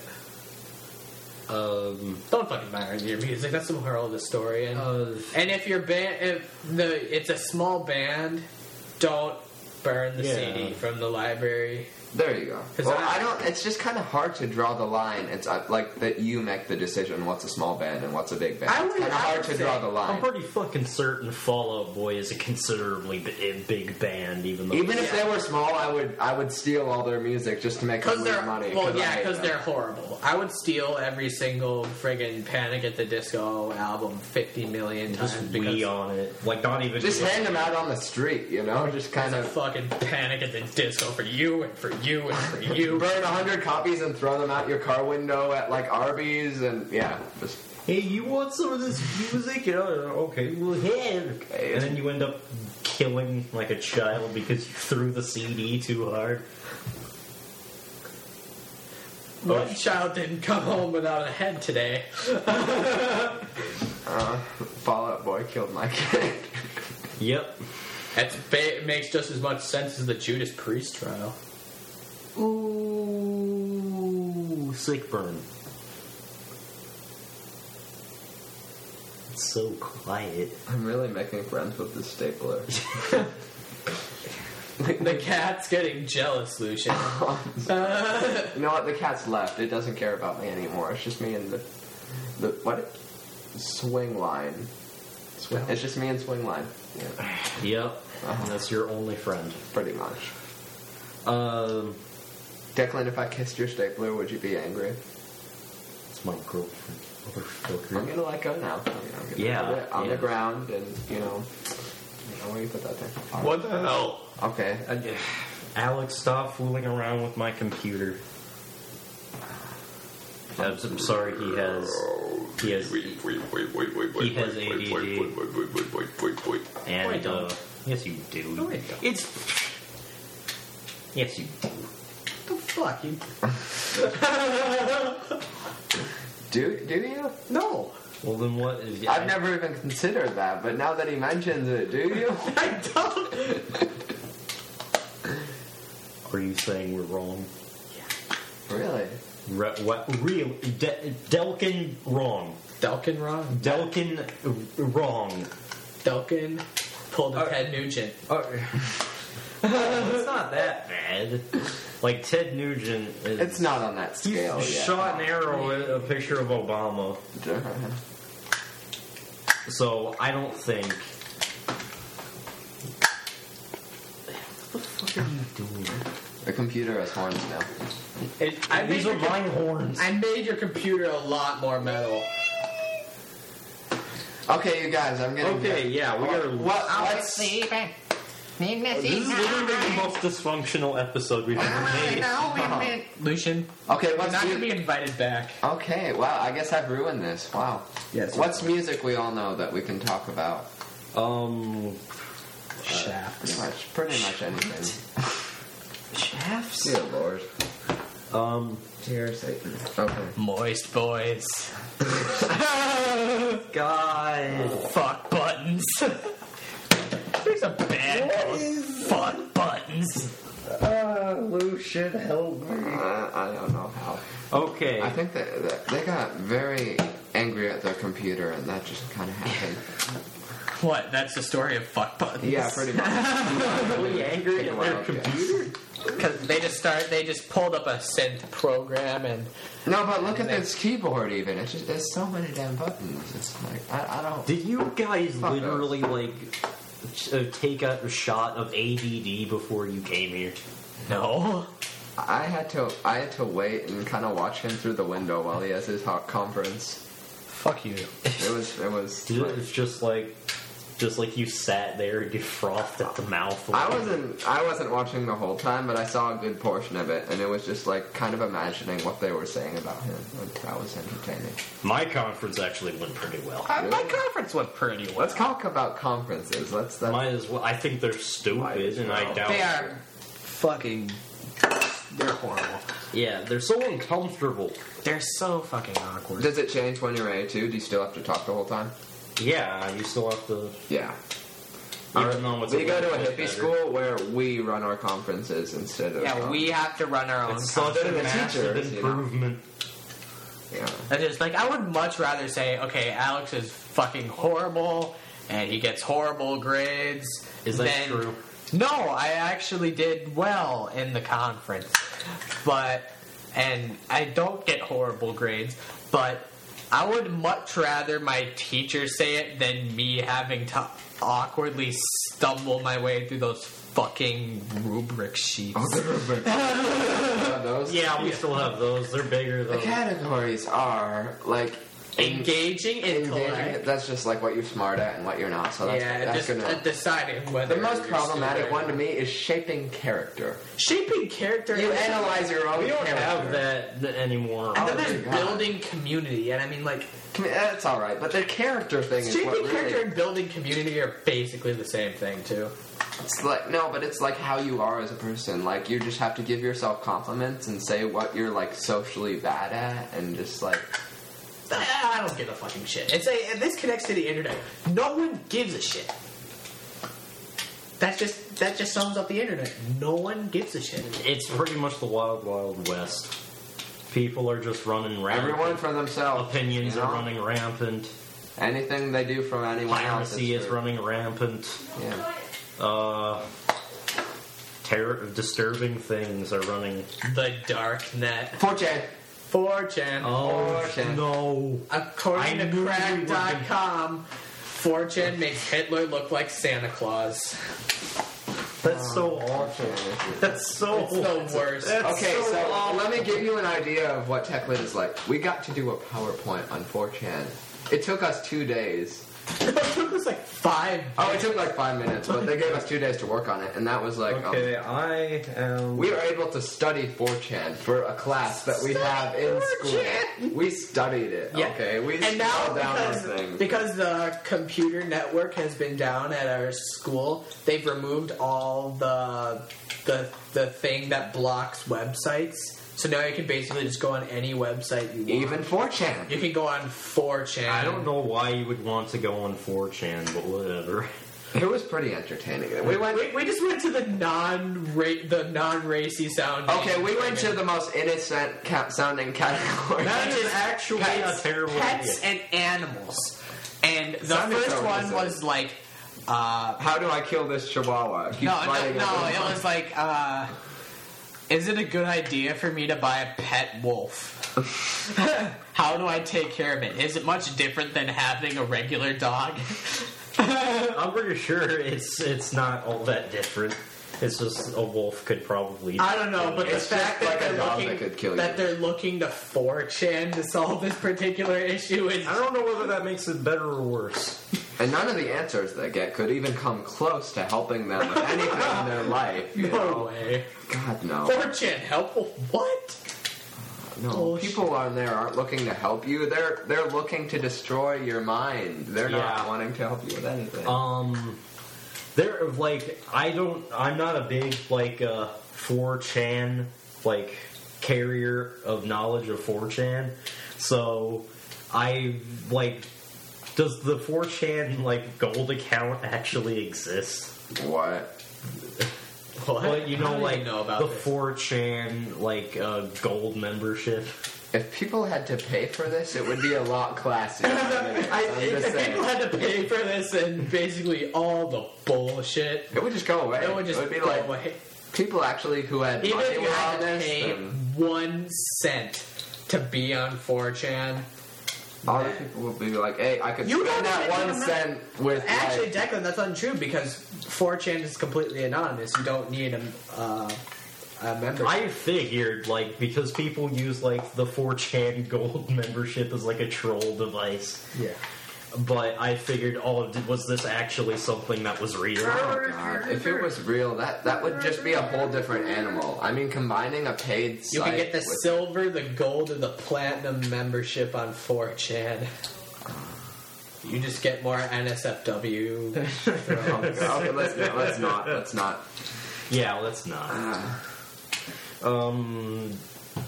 Speaker 1: Um,
Speaker 2: don't fucking buy your music. That's the moral of the story. And
Speaker 1: uh,
Speaker 2: and if your band, if the it's a small band, don't burn the
Speaker 1: Yeah.
Speaker 2: C D from the library.
Speaker 3: There you go.
Speaker 2: 'Cause
Speaker 3: Well,
Speaker 2: I-
Speaker 3: I, don't. It's just kind of hard to draw the line. It's uh, like that you make the decision what's a small band and what's a big band.
Speaker 2: I
Speaker 3: It's
Speaker 2: would-
Speaker 3: kind of
Speaker 2: I
Speaker 3: hard
Speaker 2: would
Speaker 3: to
Speaker 2: say-
Speaker 3: draw the
Speaker 1: I'm
Speaker 3: line.
Speaker 1: pretty fucking certain Fall Out Boy is a considerably b- big band, even though
Speaker 3: Even if
Speaker 2: Yeah.
Speaker 3: they were small, I would I would steal all their music just to make them
Speaker 2: Because
Speaker 3: lose
Speaker 2: they're
Speaker 3: money.
Speaker 2: well,
Speaker 3: I
Speaker 2: yeah,
Speaker 3: hate
Speaker 2: because
Speaker 3: them.
Speaker 2: they're horrible. I would steal every single friggin' Panic at the Disco album fifty million times
Speaker 1: just
Speaker 2: because
Speaker 1: we on it, like not even
Speaker 3: Just hand them out on the street, you know. Just kind
Speaker 2: it's a
Speaker 3: of
Speaker 2: fucking Panic at the Disco for you and for you and for you.
Speaker 3: burn a hundred copies and throw them out your car window at like Arby's, and yeah, just
Speaker 1: Hey, you want some of this music? You know, okay, well, yeah.
Speaker 3: Okay.
Speaker 1: And then you end up killing like a child because you threw the C D too hard.
Speaker 2: One child didn't come home without a head today.
Speaker 3: uh, Fall Out Boy killed my kid.
Speaker 1: Yep.
Speaker 2: That's ba- it makes just as much sense as the Judas Priest trial.
Speaker 1: Ooh, sick burn. It's so quiet.
Speaker 3: I'm really making friends with this stapler.
Speaker 2: The cat's getting jealous, Lucian. Uh,
Speaker 3: You know what? The cat's left. It doesn't care about me anymore. It's just me and the the what? Swing line. Swing, it's just me and swing line. Yeah,
Speaker 1: Yep. That's your only friend.
Speaker 3: pretty much.
Speaker 1: Um,
Speaker 3: Declan, if I kissed your stapler, would you be angry?
Speaker 1: it's my girlfriend.
Speaker 3: I'm
Speaker 1: Motherfucker.
Speaker 3: gonna let go now. I mean, I'm gonna
Speaker 1: Yeah,
Speaker 3: put it on
Speaker 1: yeah.
Speaker 3: the ground, and you know, you know where you put that thing.
Speaker 2: what the hell?
Speaker 3: Okay.
Speaker 1: Uh, Alex, stop fooling around with my computer. I'm, I'm sorry. He has. He has.
Speaker 5: Wait, wait, wait, wait, wait,
Speaker 1: He
Speaker 5: wait,
Speaker 1: has
Speaker 5: wait,
Speaker 1: A D
Speaker 5: wait,
Speaker 1: D.
Speaker 5: wait, wait, wait, wait, wait, wait, wait, wait.
Speaker 1: And
Speaker 2: No, I
Speaker 1: uh,
Speaker 2: don't.
Speaker 1: yes, you do.
Speaker 2: No, I don't.
Speaker 1: It's. Yes, you do.
Speaker 2: What the fuck? You...
Speaker 3: Do do you?
Speaker 2: No.
Speaker 1: Well, then what is?
Speaker 3: I've never even considered that, but now that he mentions it, do you?
Speaker 2: I don't.
Speaker 1: Are you saying we're wrong?
Speaker 3: Really?
Speaker 1: Re- what? Real? De- Delkin wrong.
Speaker 2: Delkin wrong?
Speaker 1: Delkin wrong.
Speaker 2: Belkin pulled a Ted Nugent.
Speaker 1: It's not that bad. Like Ted Nugent is.
Speaker 3: It's not on that
Speaker 1: He
Speaker 3: scale yet.
Speaker 1: shot an arrow at a picture of Obama. So I don't think. What the fuck are you doing?
Speaker 3: The computer has horns now.
Speaker 2: It, I
Speaker 1: These
Speaker 2: made
Speaker 1: are
Speaker 2: your,
Speaker 1: my horns.
Speaker 2: I made your computer a lot more metal.
Speaker 3: Okay, you guys, I'm getting.
Speaker 1: Okay, yeah, we are.
Speaker 3: What? What's
Speaker 1: This is literally the most dysfunctional episode we've ever made.
Speaker 2: Lucian,
Speaker 3: Okay,
Speaker 2: you're
Speaker 3: what's
Speaker 2: not
Speaker 3: mu-
Speaker 2: going to be invited back.
Speaker 3: Okay, wow, I guess I've ruined this. Wow.
Speaker 2: Yes.
Speaker 3: What's music we all know that we can talk about?
Speaker 1: Um,
Speaker 2: Shaft.
Speaker 3: Pretty much, pretty much anything.
Speaker 1: Shafts.
Speaker 3: Dear Lord.
Speaker 1: Um,
Speaker 3: Dear Satan. Okay.
Speaker 2: Moist boys.
Speaker 1: God.
Speaker 2: Fuck buttons. There's a bad called fuck buttons.
Speaker 1: Uh, Lucian, help me.
Speaker 3: Uh, I don't know how.
Speaker 1: Okay.
Speaker 3: I think that, that they got very angry at their computer, and that just kind of happened.
Speaker 2: What? That's the story of fuck buttons.
Speaker 3: Yeah, pretty much.
Speaker 1: Really angry at their
Speaker 3: Wow,
Speaker 1: computer?
Speaker 2: Because they just start. They just pulled up a synth program and.
Speaker 3: No, but look at
Speaker 2: They-
Speaker 3: this keyboard. Even it's just there's so many damn buttons. It's like I, I don't.
Speaker 1: Did you guys
Speaker 3: Fuck
Speaker 1: literally, like, ch- uh, take a shot of A D D before you came here?
Speaker 2: No.
Speaker 3: I had to I had to wait and kind of watch him through the window while he has his hot conference.
Speaker 2: Fuck you.
Speaker 3: It was it was.
Speaker 1: It's just like, just like you sat there and you frothed at the mouth.
Speaker 3: I wasn't I wasn't watching the whole time, but I saw a good portion of it, and it was just like kind of imagining what they were saying about him. That was entertaining.
Speaker 1: My conference actually went pretty well.
Speaker 2: Uh, my conference went pretty well.
Speaker 3: Let's talk about conferences. Let's. That,
Speaker 1: Might as well. I think they're
Speaker 3: Might
Speaker 1: stupid,
Speaker 3: as
Speaker 1: and I
Speaker 3: well.
Speaker 1: doubt.
Speaker 2: They are fucking. They're horrible.
Speaker 1: Yeah, they're so uncomfortable.
Speaker 2: They're so fucking awkward.
Speaker 3: Does it change when you're A two? Do you still have to talk the whole time?
Speaker 1: Yeah, you still have to.
Speaker 3: Yeah.
Speaker 1: Even though it's
Speaker 3: we go to a
Speaker 1: little bit
Speaker 3: hippie
Speaker 1: better.
Speaker 3: school where we run our conferences instead of.
Speaker 2: Yeah,
Speaker 3: um,
Speaker 2: we have to run our own.
Speaker 1: It's
Speaker 2: con-
Speaker 1: such a
Speaker 3: Instead of the
Speaker 1: massive
Speaker 3: teachers, you know.
Speaker 1: improvement.
Speaker 3: Yeah.
Speaker 2: That is like I would much rather say, okay, Alex is fucking horrible and he gets horrible grades.
Speaker 1: Is that
Speaker 2: than-
Speaker 1: true?
Speaker 2: No, I actually did well in the conference, but and I don't get horrible grades, but I would much rather my teacher say it than me having to awkwardly stumble my way through those fucking rubric sheets.
Speaker 3: Uh, those.
Speaker 1: Yeah, we still have those. They're bigger
Speaker 3: The
Speaker 1: though.
Speaker 3: categories are like
Speaker 2: Engaging intellect.
Speaker 3: engaging. That's just like what you're smart at and what you're not. So that's,
Speaker 2: Yeah,
Speaker 3: that's
Speaker 2: just
Speaker 3: gonna.
Speaker 2: uh, deciding whether
Speaker 3: The most
Speaker 2: you're
Speaker 3: problematic
Speaker 2: stupid or
Speaker 3: one to
Speaker 2: not.
Speaker 3: me is shaping character.
Speaker 2: Shaping character.
Speaker 3: You
Speaker 2: and-
Speaker 3: analyze your own
Speaker 1: We don't
Speaker 3: character.
Speaker 1: have that th- anymore.
Speaker 2: And then
Speaker 3: Oh,
Speaker 2: there's
Speaker 3: dear God.
Speaker 2: building community, and I mean, like,
Speaker 3: I mean, that's all right, but the character thing is what
Speaker 2: shaping character
Speaker 3: really.
Speaker 2: and building community are basically the same thing, too.
Speaker 3: It's like no, but it's like how you are as a person. Like you just have to give yourself compliments and say what you're like socially bad at, and just like
Speaker 2: I don't give a fucking shit. It's a this connects to the internet. No one gives a shit. That's just that just sums up the internet. No one gives a shit.
Speaker 1: It's pretty much the wild, wild west. People are just running rampant.
Speaker 3: everyone for themselves.
Speaker 1: Opinions
Speaker 3: you know?
Speaker 1: are running rampant.
Speaker 3: Anything they do from anyone else
Speaker 1: Piracy is
Speaker 3: for-
Speaker 1: running rampant.
Speaker 3: Yeah.
Speaker 1: Uh, terror, disturbing things are running.
Speaker 2: The dark net.
Speaker 3: four chan.
Speaker 2: four chan.
Speaker 1: Oh
Speaker 3: four chan.
Speaker 1: no!
Speaker 2: According
Speaker 1: I
Speaker 2: to
Speaker 1: knew you were
Speaker 2: crack dot
Speaker 1: gonna-
Speaker 2: com, four chan makes Hitler look like Santa Claus.
Speaker 1: That's so awful. That's so.
Speaker 2: It's the worst.
Speaker 1: That's
Speaker 3: Okay,
Speaker 1: so,
Speaker 3: so
Speaker 1: awful.
Speaker 3: let me give you an idea of what TechLit is like. We got to do a PowerPoint on four chan. It took us two days.
Speaker 2: It took us like five.
Speaker 3: Oh, it took like five minutes, but they gave us two days to work on it, and that was like. um,
Speaker 1: Okay, I am.
Speaker 3: we were able to study four chan for a class that we have in school.
Speaker 2: four chan.
Speaker 3: We studied it.
Speaker 2: Yeah.
Speaker 3: Okay, we
Speaker 2: and now
Speaker 3: slowed down our
Speaker 2: because,
Speaker 3: thing.
Speaker 2: because the computer network has been down at our school, they've removed all the the the thing that blocks websites. So now you can basically just go on any website you want.
Speaker 3: Even four chan.
Speaker 2: You can go on four chan.
Speaker 1: I don't know why you would want to go on four chan, but whatever.
Speaker 3: It was pretty entertaining. We went.
Speaker 2: We, we just went to the non the non racy sound.
Speaker 3: Okay, we went to the most innocent ca- sounding category.
Speaker 2: That
Speaker 1: That is actually
Speaker 2: pets,
Speaker 1: a terrible
Speaker 2: pets
Speaker 1: idea.
Speaker 2: and animals. And the
Speaker 3: Sounded
Speaker 2: first
Speaker 3: so
Speaker 2: one
Speaker 3: innocent.
Speaker 2: was like Uh,
Speaker 3: How do I kill this chihuahua? Keep
Speaker 2: no, no,
Speaker 3: fighting
Speaker 2: no.
Speaker 3: it.
Speaker 2: It was like, uh, is it a good idea for me to buy a pet wolf? How do I take care of it? Is it much different than having a regular dog?
Speaker 1: I'm pretty sure it's it's not all that different. It's just a wolf could probably.
Speaker 2: I don't know, but the
Speaker 3: It's
Speaker 2: fact
Speaker 3: just
Speaker 2: that
Speaker 3: like a
Speaker 2: they're
Speaker 3: dog
Speaker 2: looking
Speaker 3: that could kill
Speaker 2: that
Speaker 3: you.
Speaker 2: they're looking to four chan to solve this particular issue is
Speaker 1: I don't know whether that makes it better or worse.
Speaker 3: And none of the answers they get could even come close to helping them with anything in their life. You
Speaker 2: no
Speaker 3: know?
Speaker 2: way.
Speaker 3: God, no.
Speaker 2: four chan help? What?
Speaker 3: No,
Speaker 2: Bullshit.
Speaker 3: people on there aren't looking to help you. They're they're looking to destroy your mind. They're not
Speaker 1: Yeah.
Speaker 3: wanting to help you with anything.
Speaker 1: Um, there like I don't. I'm not a big like uh four chan like carrier of knowledge of four chan, so I like. Does the four chan like gold account actually exist?
Speaker 3: What?
Speaker 2: What?
Speaker 1: Well, you
Speaker 2: How
Speaker 1: know,
Speaker 2: do
Speaker 1: like
Speaker 2: know about
Speaker 1: the
Speaker 2: this?
Speaker 1: four chan like uh, gold membership.
Speaker 3: If people had to pay for this, it would be a lot classier.
Speaker 2: I,
Speaker 3: I'm
Speaker 2: if
Speaker 3: just
Speaker 2: people
Speaker 3: saying.
Speaker 2: had to pay for this and basically all the bullshit,
Speaker 3: It would just go away.
Speaker 2: it would just
Speaker 3: be
Speaker 2: go
Speaker 3: like
Speaker 2: away.
Speaker 3: people actually who had
Speaker 2: Even
Speaker 3: money
Speaker 2: if you
Speaker 3: were on
Speaker 2: had to
Speaker 3: this.
Speaker 2: pay
Speaker 3: then
Speaker 2: one cent to be on four chan,
Speaker 3: All the people would be like, "Hey, I could
Speaker 2: You
Speaker 3: spend
Speaker 2: don't
Speaker 3: that
Speaker 2: even
Speaker 3: one
Speaker 2: know-
Speaker 3: cent with
Speaker 2: actually,
Speaker 3: like,
Speaker 2: Declan, that's untrue because four chan is completely anonymous. You don't need a, uh, a membership.
Speaker 1: I figured like because people use like the four chan gold membership as like a troll device.
Speaker 2: yeah.
Speaker 1: But I figured, oh, did- was this actually something that was real?
Speaker 3: Oh God! If it was real, that that would just be a whole different animal. I mean, combining a paid
Speaker 2: You
Speaker 3: site
Speaker 2: can get the
Speaker 3: with-
Speaker 2: silver, the gold, and the platinum membership on four chan. You just get more N S F W.
Speaker 3: Oh, God. Okay, let's not. Let's not. Let's not.
Speaker 1: Yeah, let's not. Um.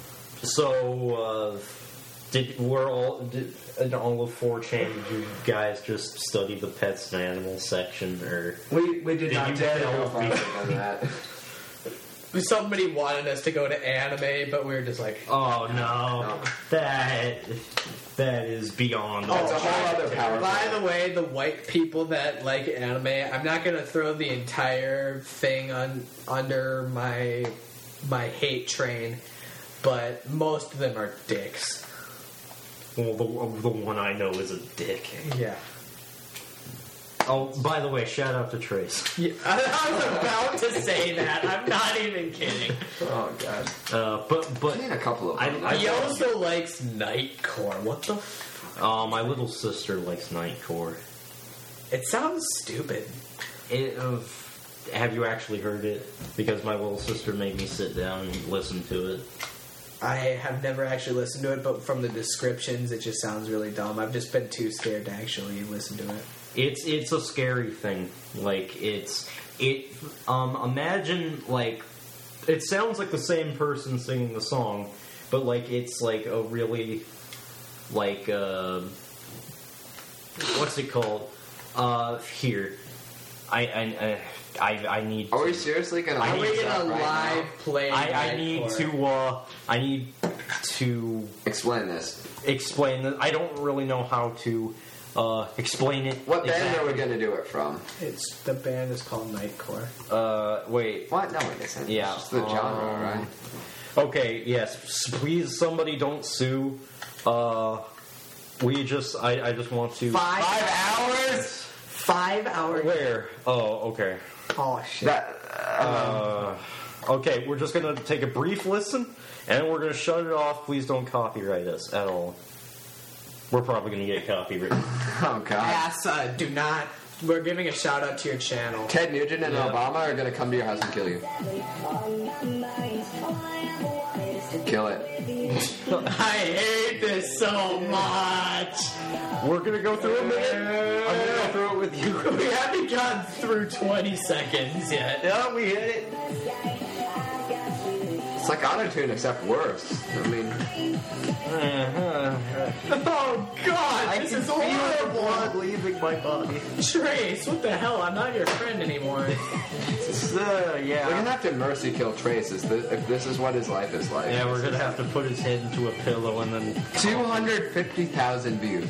Speaker 1: So, uh, did we're all did in all of four chan? Did you guys just study the pets and animals section, or
Speaker 3: We we did,
Speaker 1: Did
Speaker 3: not
Speaker 1: you
Speaker 3: dare
Speaker 1: tell
Speaker 3: go
Speaker 1: me?
Speaker 3: farther than that.
Speaker 2: Somebody wanted us to go to anime, but we were just like,
Speaker 1: oh no,
Speaker 3: No.
Speaker 1: that that is beyond.
Speaker 3: That's
Speaker 1: all
Speaker 3: a whole other power.
Speaker 2: by the way, the white people that like anime, I'm not gonna throw the entire thing on under my my hate train, but most of them are dicks.
Speaker 1: Well, the, the one I know is a dick.
Speaker 2: Yeah.
Speaker 1: Oh, by the way, shout out to Trace.
Speaker 2: Yeah, I was about to say that. I'm not even kidding.
Speaker 3: Oh God!
Speaker 1: Uh, but but
Speaker 3: I need a couple of
Speaker 1: I-
Speaker 3: them.
Speaker 1: I-
Speaker 2: He also likes Nightcore. What the? F-
Speaker 1: uh, my little sister likes Nightcore.
Speaker 2: it sounds stupid.
Speaker 1: It, uh, have you actually heard it? Because my little sister made me sit down and listen to it.
Speaker 2: I have never actually listened to it, but from the descriptions, it just sounds really dumb. I've just been too scared to actually listen to it.
Speaker 1: It's it's a scary thing. Like it's it. Um, imagine like it sounds like the same person singing the song, but like it's like a really like uh, what's it called? Uh, here, I I I, I need.
Speaker 3: Are we
Speaker 1: to-
Speaker 3: seriously gonna?
Speaker 1: I
Speaker 2: Are
Speaker 3: look
Speaker 2: we
Speaker 3: this
Speaker 2: gonna
Speaker 3: up right now?
Speaker 2: live play?
Speaker 1: I, I need
Speaker 2: Nightcore?
Speaker 1: to. Uh, I need to
Speaker 3: explain this?
Speaker 1: explain that. I don't really know how to uh, explain it.
Speaker 3: What band
Speaker 1: exactly.
Speaker 3: are we gonna do it from?
Speaker 2: It's the band is called Nightcore.
Speaker 1: Uh, wait.
Speaker 3: What? No, it isn't.
Speaker 1: Yeah,
Speaker 3: It's just the genre,
Speaker 1: um,
Speaker 3: right?
Speaker 1: Okay, yes. s- Please, somebody don't sue. Uh, we just, I, I just want to.
Speaker 2: Five,
Speaker 3: hours.
Speaker 2: Five hours.
Speaker 1: Where? Oh, okay.
Speaker 2: Oh shit.
Speaker 3: That.
Speaker 1: Uh, okay, we're just gonna take a brief listen, and we're gonna shut it off. Please don't copyright us at all. We're probably gonna get copyrighted.
Speaker 3: Oh God.
Speaker 2: Ass, uh, do not. We're giving a shout out to your channel.
Speaker 3: Ted Nugent and
Speaker 1: Yeah.
Speaker 3: Obama are gonna come to your house and kill you. Kill it.
Speaker 2: I hate this so much.
Speaker 1: We're gonna go through a minute. I'm gonna go through it with you.
Speaker 2: We haven't gotten through twenty seconds yet.
Speaker 1: Yeah, we hit it.
Speaker 3: It's like autotune except worse. I mean,
Speaker 1: Uh-huh.
Speaker 2: Oh god, this is horrible.
Speaker 1: leaving destroyed my body.
Speaker 2: Trace, what the hell? I'm not your friend anymore.
Speaker 1: Uh, yeah.
Speaker 3: We're gonna have to mercy kill Trace if this, if this is what his life is like.
Speaker 1: Yeah, we're gonna have to put his head into a pillow and then.
Speaker 3: two hundred fifty thousand views.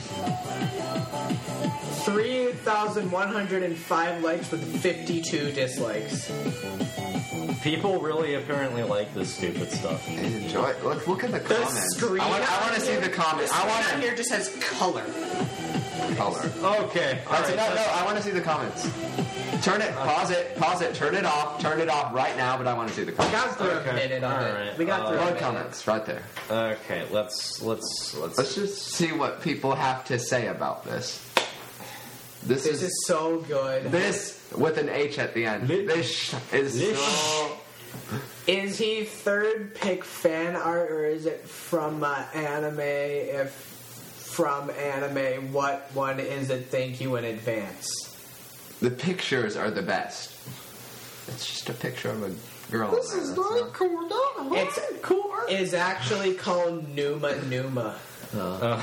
Speaker 2: three thousand one hundred five likes with fifty-two dislikes.
Speaker 1: People really apparently like this stupid stuff.
Speaker 3: Enjoy. Look, look at the
Speaker 2: The
Speaker 3: comments.
Speaker 2: screen
Speaker 3: I want, I want to see the comments. I want
Speaker 2: on
Speaker 3: to
Speaker 2: here just has color.
Speaker 3: color.
Speaker 1: Okay.
Speaker 3: That's
Speaker 1: alright,
Speaker 3: no, no. I want to see the comments. Turn it. Pause it. Pause it. Turn it off. Turn it off right now. But I want to see the
Speaker 2: We
Speaker 3: comments.
Speaker 2: got through
Speaker 1: Okay.
Speaker 2: a minute on
Speaker 1: Alright.
Speaker 2: it. We got
Speaker 1: Uh,
Speaker 2: through a
Speaker 3: More
Speaker 2: minute.
Speaker 3: comments right there.
Speaker 1: Okay, let's let's let's.
Speaker 3: Let's just see what people have to say about this. This,
Speaker 2: This
Speaker 3: is,
Speaker 2: is so good.
Speaker 3: this with an H at the end.
Speaker 1: Lit-
Speaker 3: This is
Speaker 1: Lit-
Speaker 3: so.
Speaker 2: Is he third pick fan art or is it from uh, anime? If from anime, what one is it? Thank you in advance.
Speaker 3: The pictures are the best. It's just a picture of a girl.
Speaker 2: This
Speaker 3: in
Speaker 2: is
Speaker 3: there, that's
Speaker 2: not
Speaker 3: all.
Speaker 2: cool. No, it's cool. Is actually called Numa Numa.
Speaker 1: Uh,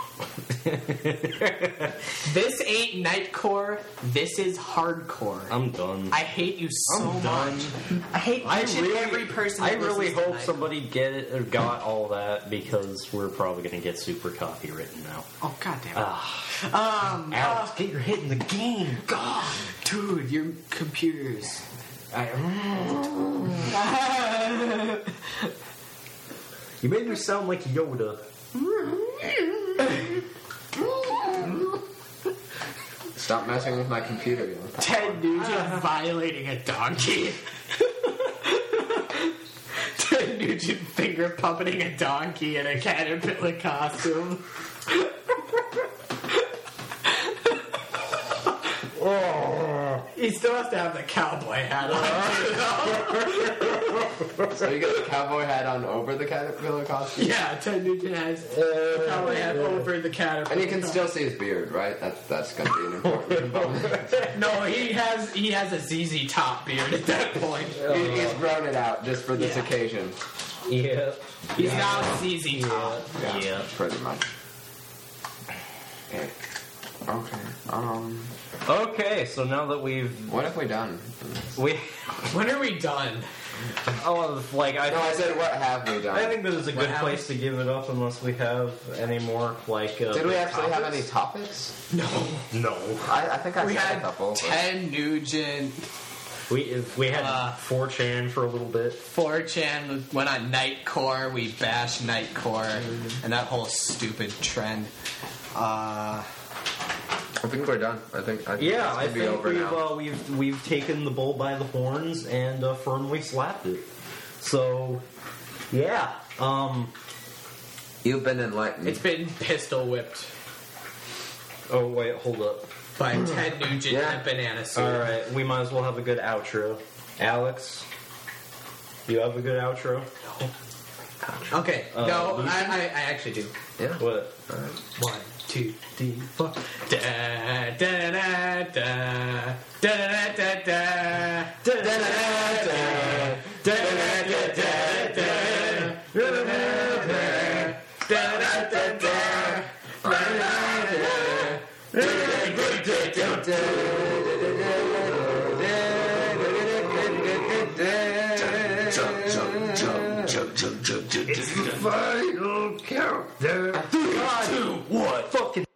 Speaker 2: This ain't Nightcore. This is hardcore.
Speaker 1: I'm done.
Speaker 2: I hate you so
Speaker 1: I'm done.
Speaker 2: much. I hate
Speaker 1: I
Speaker 2: each and
Speaker 1: really,
Speaker 2: every person.
Speaker 1: I
Speaker 2: that
Speaker 1: really
Speaker 2: listens to
Speaker 1: hope
Speaker 2: Nightcore.
Speaker 1: somebody get it or got all that because we're probably gonna get super copywritten now.
Speaker 2: Oh goddamn.
Speaker 1: Ah,
Speaker 2: Um.
Speaker 1: Alex, get your head in the game.
Speaker 2: God, dude, your computers. I,
Speaker 1: You made me sound like Yoda.
Speaker 3: Stop messing with my computer. You know.
Speaker 2: Ted Nugent violating a donkey. Ted Nugent finger puppeting a donkey in a caterpillar costume. He still has to have the cowboy hat on.
Speaker 3: So you get the cowboy hat on over the caterpillar costume?
Speaker 2: Yeah, Ted Nugent has the cowboy hat over the caterpillar.
Speaker 3: And you can still see his beard, right? That's that's gonna be an important component.
Speaker 2: No, he has he has a Z Z Top beard at that point.
Speaker 3: He- He's grown it out just for this
Speaker 2: Yeah.
Speaker 3: occasion.
Speaker 1: Yeah.
Speaker 2: He's now Z Z Top.
Speaker 1: Yeah. Yeah.
Speaker 3: Pretty much. Okay. Um.
Speaker 1: Okay, so now that we've
Speaker 3: What have we done?
Speaker 1: we
Speaker 2: When are we done?
Speaker 1: oh like I
Speaker 3: No, I said what have we done?
Speaker 1: I think this is a
Speaker 2: What
Speaker 1: good
Speaker 2: happened?
Speaker 1: place to give it up unless we have any more like. Uh,
Speaker 3: Did we actually have
Speaker 1: topics?
Speaker 3: any topics?
Speaker 2: No.
Speaker 1: No.
Speaker 3: I, I think I
Speaker 2: We
Speaker 3: said
Speaker 2: had
Speaker 3: a couple. but-
Speaker 2: Ted Nugent,
Speaker 1: We if we had
Speaker 2: Uh,
Speaker 1: four chan for a little bit.
Speaker 2: four chan went on Nightcore. We bashed Nightcore, and that whole stupid trend. Uh,
Speaker 3: I think we're done. I think. I think
Speaker 1: Yeah,
Speaker 3: it's
Speaker 1: I
Speaker 3: gonna be
Speaker 1: think
Speaker 3: over
Speaker 1: we've
Speaker 3: now.
Speaker 1: uh, we've we've taken the bull by the horns and uh, firmly slapped it. So, yeah. Um.
Speaker 3: You've been enlightened.
Speaker 2: it's been pistol whipped
Speaker 1: Oh wait, hold up.
Speaker 2: by Ted Nugent
Speaker 3: Yeah.
Speaker 2: in a banana suit.
Speaker 1: All right, we might as well have a good outro. Alex, you have a good outro.
Speaker 2: Okay,
Speaker 1: Uh,
Speaker 2: no,
Speaker 1: Lucy?
Speaker 2: I, I, I actually do.
Speaker 3: yeah.
Speaker 1: What?
Speaker 2: One, two, three, four. Da da da da da da da da da da da da
Speaker 1: Final countdown. Three, two, one. Fucking.